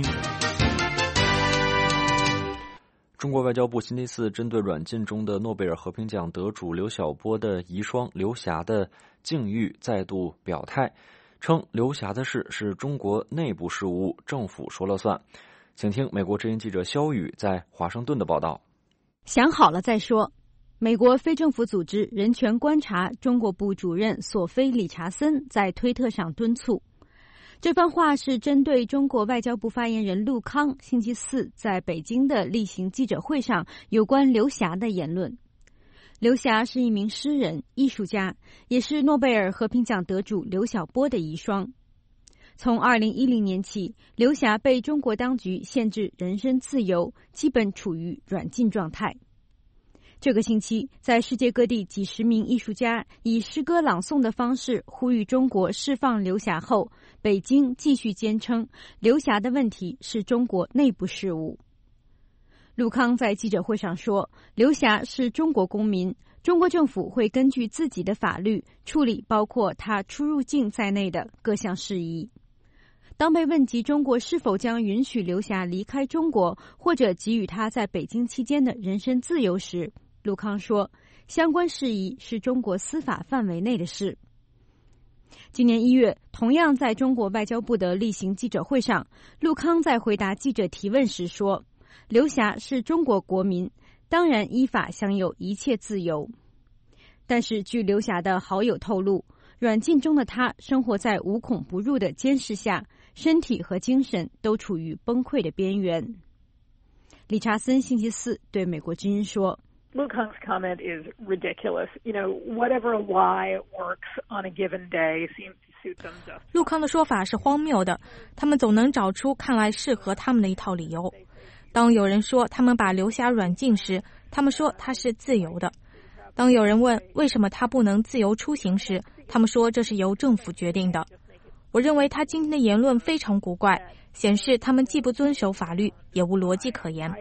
中国外交部星期四针对软禁中的诺贝尔和平奖得主刘晓波的遗孀刘霞的境遇再度表态，称刘霞的事是中国内部事务，政府说了算。请听美国之音记者肖宇在华盛顿的报道。 想好了再说。美国非政府组织人权观察中国部主任索菲·理查森在推特上敦促。这番话是针对中国外交部发言人陆康星期四在北京的例行记者会上有关刘霞的言论。刘霞是一名诗人、艺术家，也是诺贝尔和平奖得主刘晓波的遗孀。从二零一零年起，刘霞被中国当局限制人身自由，基本处于软禁状态。这个星期，在世界各地几十名艺术家以诗歌朗诵的方式呼吁中国释放刘霞后，北京继续坚称刘霞的问题是中国内部事务。陆康在记者会上说，刘霞是中国公民，中国政府会根据自己的法律处理包括他出入境在内的各项事宜。当被问及中国是否将允许刘霞离开中国，或者给予他在北京期间的人身自由时，陆康说，相关事宜是中国司法范围内的事。今年一月，同样在中国外交部的例行记者会上，陆康在回答记者提问时说，刘霞是中国国民，当然依法享有一切自由。但是据刘霞的好友透露，软禁中的他生活在无孔不入的监视下，身体和精神都处于崩溃的边缘。理查森星期四对美国之音说， Luke Kang's comment is ridiculous. You know, whatever lie works on a given day seems to suit them just. 陆康的说法是荒谬的，他们总能找出看来适合他们的一套理由。当有人说他们把刘霞软禁时，他们说他是自由的。当有人问为什么他不能自由出行时，他们说这是由政府决定的。我认为他今天的言论非常古怪，显示他们既不遵守法律，也无逻辑可言。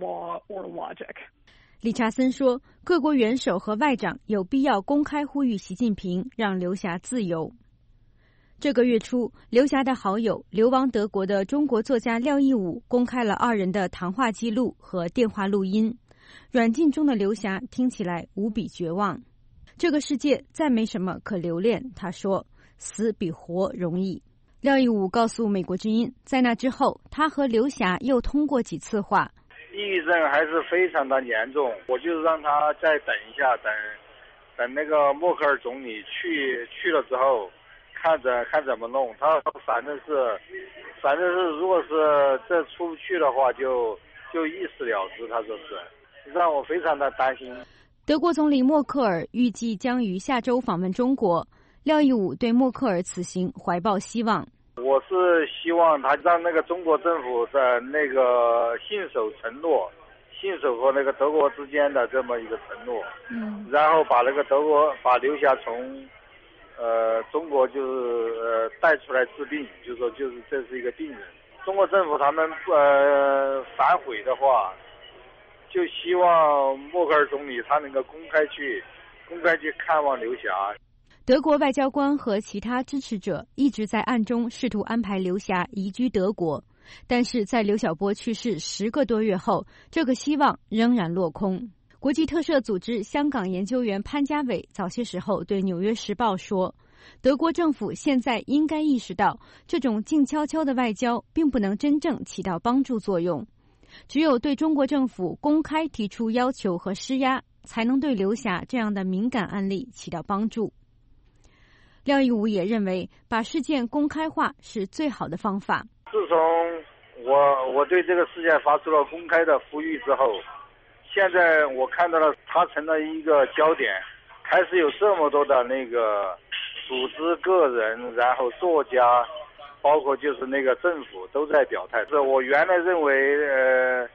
理查森说，各国元首和外长有必要公开呼吁习近平让刘霞自由。这个月初，刘霞的好友流亡德国的中国作家廖亦武公开了二人的谈话记录和电话录音。软禁中的刘霞听起来无比绝望。这个世界再没什么可留恋，他说，死比活容易。廖亦武告诉美国之音，在那之后，他和刘霞又通过几次话。 抑郁症还是非常的严重，我就让他再等一下，等等那个默克尔总理去去了之后，看着看怎么弄。他反正是反正是如果是这出不去的话，就就一死了之。他说是让我非常的担心。 德国总理默克尔预计将于下周访问中国，廖亦武对默克尔此行怀抱希望。 我是希望他让那个中国政府的那个信守承诺，信守和那个德国之间的这么一个承诺，嗯，然后把那个德国把刘霞从呃中国就是呃带出来治病，就是说就是这是一个病人。中国政府他们呃反悔的话，就希望默克尔总理他能够公开去公开去看望刘霞。 德国外交官和其他支持者一直在暗中试图安排刘霞移居德国，但是在刘晓波去世十个多月后，这个希望仍然落空。国际特赦组织香港研究员潘家伟早些时候对《纽约时报》说，德国政府现在应该意识到，这种静悄悄的外交并不能真正起到帮助作用，只有对中国政府公开提出要求和施压，才能对刘霞这样的敏感案例起到帮助。廖亦武也认为，把事件公开化是最好的方法。 自从我我对这个事件发出了公开的呼吁之后，现在我看到了它成了一个焦点，开始有这么多的那个组织、个人，然后作家，包括就是那个政府都在表态。是我原来认为呃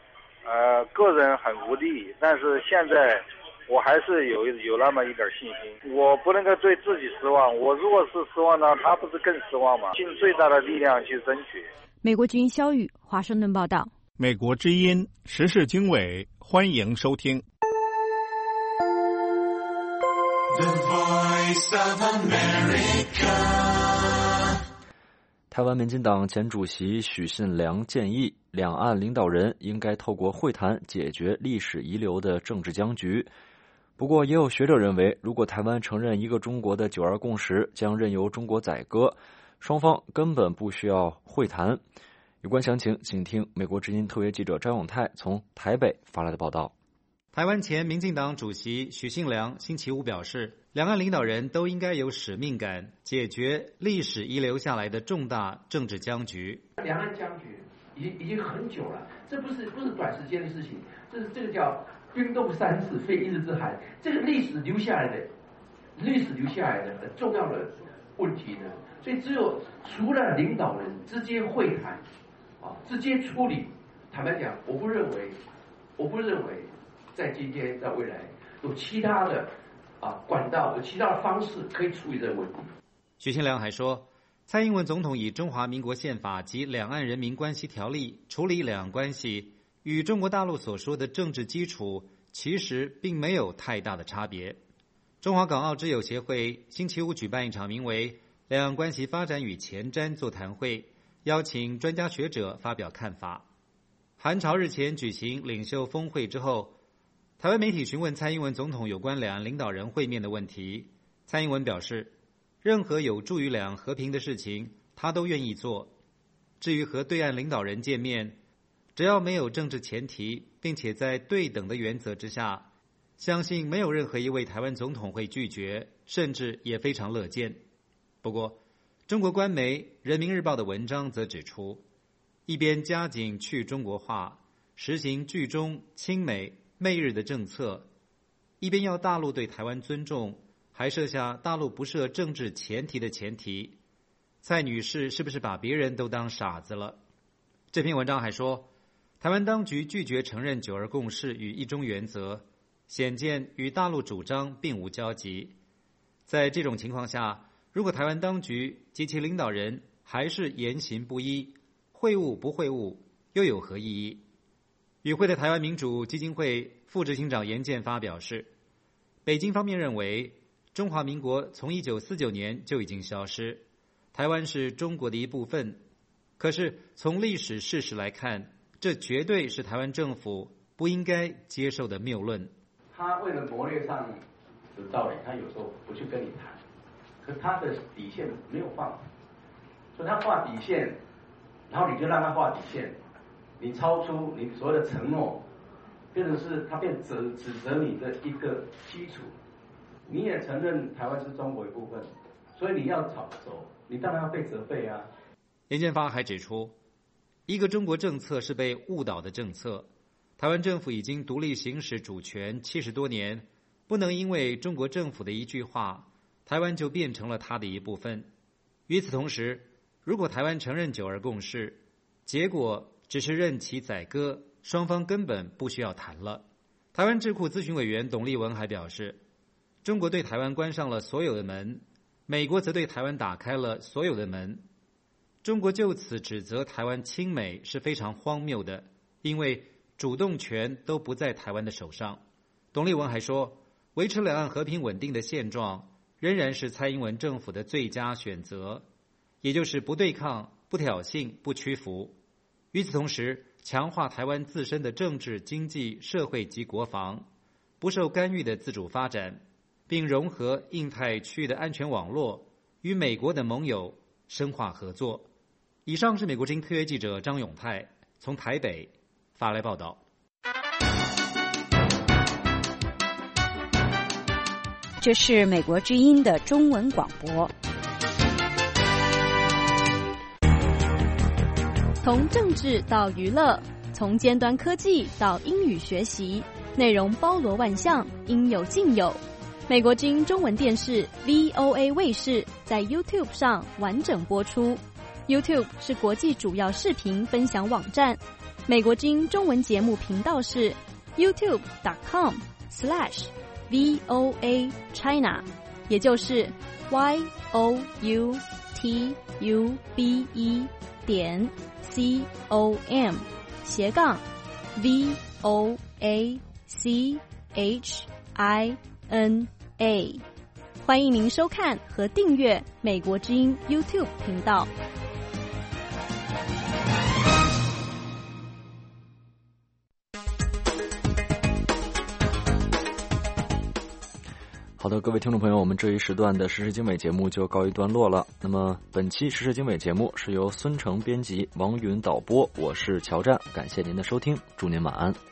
呃，个人很无力，但是现在我还是有有那么一点信心。我不能够对自己失望，我如果是失望呢，他不是更失望吗？尽最大的力量去争取。 美国之音肖宇，华盛顿报道。 美国之音时事经纬，欢迎收听。 The Voice of America。 台湾民进党前主席许信良建议，两岸领导人应该透过会谈解决历史遗留的政治僵局。不过，也有学者认为，如果台湾承认一个中国的九二共识将任由中国宰割，双方根本不需要会谈。有关详情，请听美国之音特约记者张永泰从台北发来的报道。 台湾前民进党主席许信良星期五表示，两岸领导人都应该有使命感，解决历史遗留下来的重大政治僵局。 两岸僵局已经已经很久了，这不是不是短时间的事情，这是这个叫冰冻三尺非一日之寒。这个历史留下来的，历史留下来的很重要的问题呢，所以只有除了领导人直接会谈，啊，直接处理。坦白讲，我不认为，我不认为。在今天，在未来，有其他的啊管道，有其他的方式可以处理这个问题。 许信良还说，蔡英文总统以中华民国宪法及两岸人民关系条例处理两岸关系，与中国大陆所说的政治基础其实并没有太大的差别。中华港澳之友协会星期五举办一场名为“两岸关系发展与前瞻”座谈会，邀请专家学者发表看法。韩朝日前举行领袖峰会之后，台湾媒体询问蔡英文总统有关两岸领导人会面的问题，蔡英文表示，任何有助于两岸和平的事情，他都愿意做。至于和对岸领导人见面，只要没有政治前提，并且在对等的原则之下，相信没有任何一位台湾总统会拒绝，甚至也非常乐见。不过，中国官媒《人民日报》的文章则指出，一边加紧去中国化，实行拒中亲美媚日的政策，一边要大陆对台湾尊重，还设下大陆不设政治前提的前提。蔡女士是不是把别人都当傻子了？这篇文章还说，台湾当局拒绝承认九二共识与一中原则，显见与大陆主张并无交集。在这种情况下，如果台湾当局及其领导人还是言行不一，会晤不会晤，又有何意义？与会的台湾民主基金会副执行长严建发表示，北京方面认为中华民国从一九四九年就已经消失，台湾是中国的一部分。可是从历史事实来看，这绝对是台湾政府不应该接受的谬论。 他为了谋略上的道理，他有时候不去跟你谈，可他的底线没有放，所以他画底线，然后你就让他画底线。你超出你所有的承诺，变成是他变指指责你的一个基础。你也承认台湾是中国一部分，所以你要走走，你当然要被责备啊。 严建发还指出，一个中国政策是被误导的政策。台湾政府已经独立行使主权七十多年，不能因为中国政府的一句话，台湾就变成了它的一部分。与此同时，如果台湾承认九二共识，结果只是任其宰割，双方根本不需要谈了。台湾智库咨询委员董立文还表示，中国对台湾关上了所有的门，美国则对台湾打开了所有的门。中国就此指责台湾亲美是非常荒谬的，因为主动权都不在台湾的手上。董立文还说，维持两岸和平稳定的现状仍然是蔡英文政府的最佳选择，也就是不对抗、不挑衅、不屈服。与此同时，强化台湾自身的政治、经济、社会及国防，不受干预的自主发展，并融合印太区域的安全网络，与美国的盟友深化合作。以上是美国之音特约记者张永泰从台北发来报道。 这是美国之音的中文广播。 从政治到娱乐，从尖端科技到英语学习，内容包罗万象，应有尽有。美国之音中文电视 V O A 卫视在 YouTube 上完整播出。YouTube 是国际主要视频分享网站， 美国之音中文节目频道是 youtube dot com slash V O A China， 也就是 Y O U T U B E 点 C O M 斜杠 V O A C H I N A。 欢迎您收看和订阅美国之音 YouTube 频道。 好的，各位听众朋友，我们这一时段的时事经纬节目就告一段落了。那么本期时事经纬节目是由孙成编辑，王云导播，我是乔战，感谢您的收听，祝您晚安。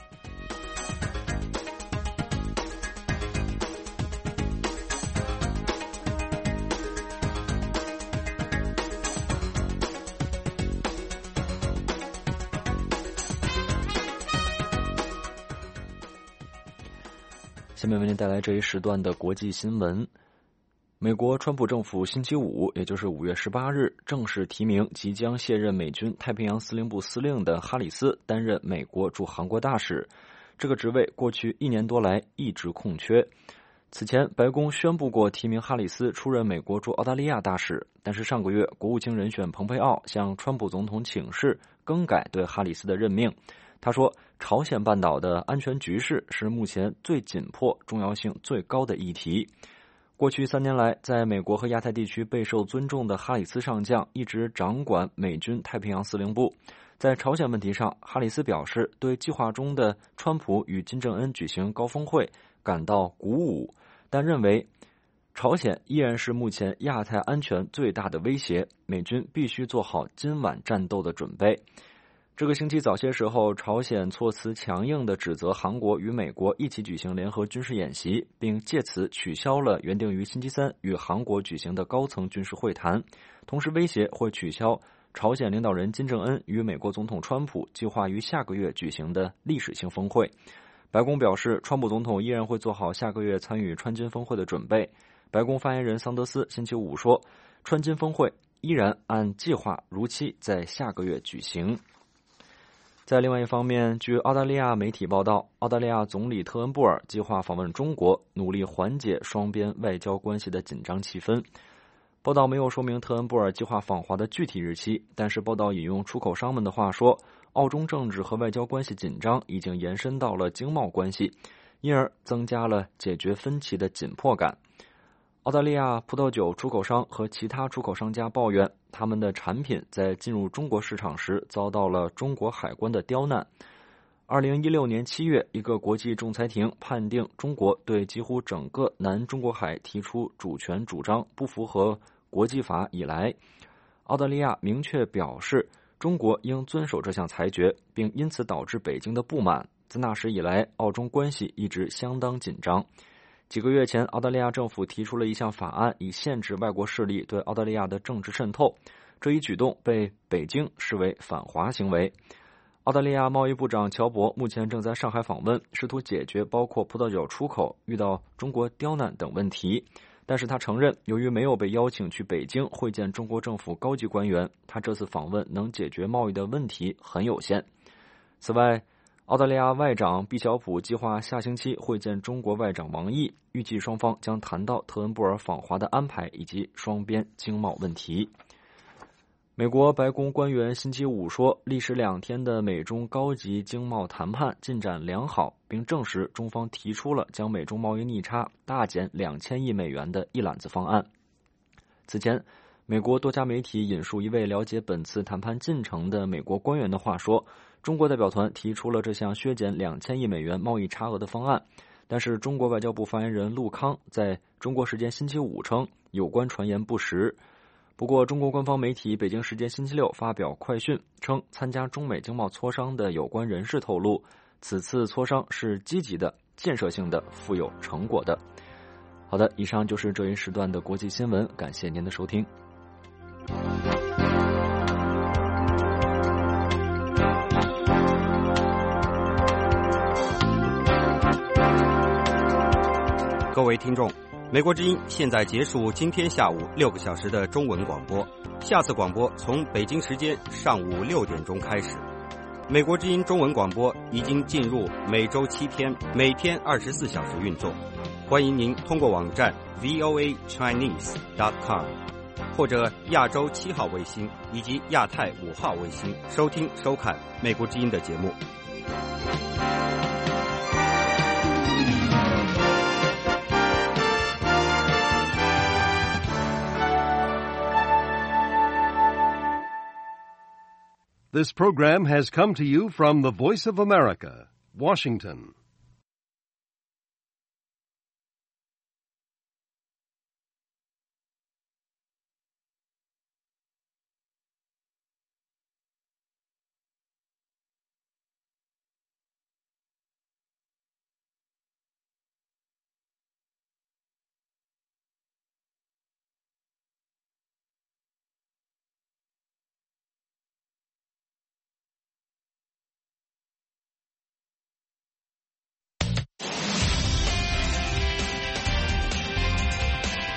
下面为您带来这一时段的国际新闻。美国川普政府星期五，也就是五月十八日，正式提名即将卸任美军太平洋司令部司令的哈里斯担任美国驻韩国大使。这个职位过去一年多来一直空缺。此前，白宫宣布过提名哈里斯出任美国驻澳大利亚大使，但是上个月国务卿人选蓬佩奥向川普总统请示更改对哈里斯的任命。他说，朝鲜半岛的安全局势是目前最紧迫、重要性最高的议题。过去三年来，在美国和亚太地区备受尊重的哈里斯上将一直掌管美军太平洋司令部。在朝鲜问题上，哈里斯表示对计划中的川普与金正恩举行高峰会感到鼓舞，但认为朝鲜依然是目前亚太安全最大的威胁，美军必须做好今晚战斗的准备。这个星期早些时候，朝鲜措辞强硬地指责韩国与美国一起举行联合军事演习，并借此取消了原定于星期三与韩国举行的高层军事会谈，同时威胁会取消朝鲜领导人金正恩与美国总统川普计划于下个月举行的历史性峰会。白宫表示，川普总统依然会做好下个月参与川金峰会的准备。白宫发言人桑德斯星期五说，川金峰会依然按计划如期在下个月举行。在另外一方面，据澳大利亚媒体报道，澳大利亚总理特恩布尔计划访问中国，努力缓解双边外交关系的紧张气氛。报道没有说明特恩布尔计划访华的具体日期，但是报道引用出口商们的话说，澳中政治和外交关系紧张已经延伸到了经贸关系，因而增加了解决分歧的紧迫感。澳大利亚葡萄酒出口商和其他出口商家抱怨，他们的产品在进入中国市场时遭到了中国海关的刁难。二零一六年七月，一个国际仲裁庭判定中国对几乎整个南中国海提出主权主张不符合国际法以来，澳大利亚明确表示中国应遵守这项裁决，并因此导致北京的不满。自那时以来，澳中关系一直相当紧张。几个月前，澳大利亚政府提出了一项法案，以限制外国势力对澳大利亚的政治渗透。这一举动被北京视为反华行为。澳大利亚贸易部长乔博目前正在上海访问，试图解决包括葡萄酒出口遇到中国刁难等问题。但是他承认，由于没有被邀请去北京会见中国政府高级官员，他这次访问能解决贸易的问题很有限。此外，澳大利亚外长毕晓普计划下星期会见中国外长王毅，预计双方将谈到特恩布尔访华的安排以及双边经贸问题。美国白宫官员星期五说，历时两天的美中高级经贸谈判进展良好，并证实中方提出了将美中贸易逆差大减两千亿美元的一揽子方案。此前，美国多家媒体引述一位了解本次谈判进程的美国官员的话说，中国代表团提出了这项削减两千亿美元贸易差额的方案，但是中国外交部发言人陆康在中国时间星期五称，有关传言不实。不过，中国官方媒体北京时间星期六发表快讯称，参加中美经贸磋商的有关人士透露，此次磋商是积极的、建设性的、富有成果的。好的，以上就是这一时段的国际新闻，感谢您的收听。 各位听众，美国之音现在结束今天下午六个小时的中文广播，下次广播从北京时间上午六点钟开始。 美国之音中文广播已经进入每周七天，每天二十四小时运作。欢迎您通过网站 v o a chinese dot com 或者亚洲七号卫星以及亚太五号卫星收听收看美国之音的节目。 This program has come to you from the Voice of America, Washington.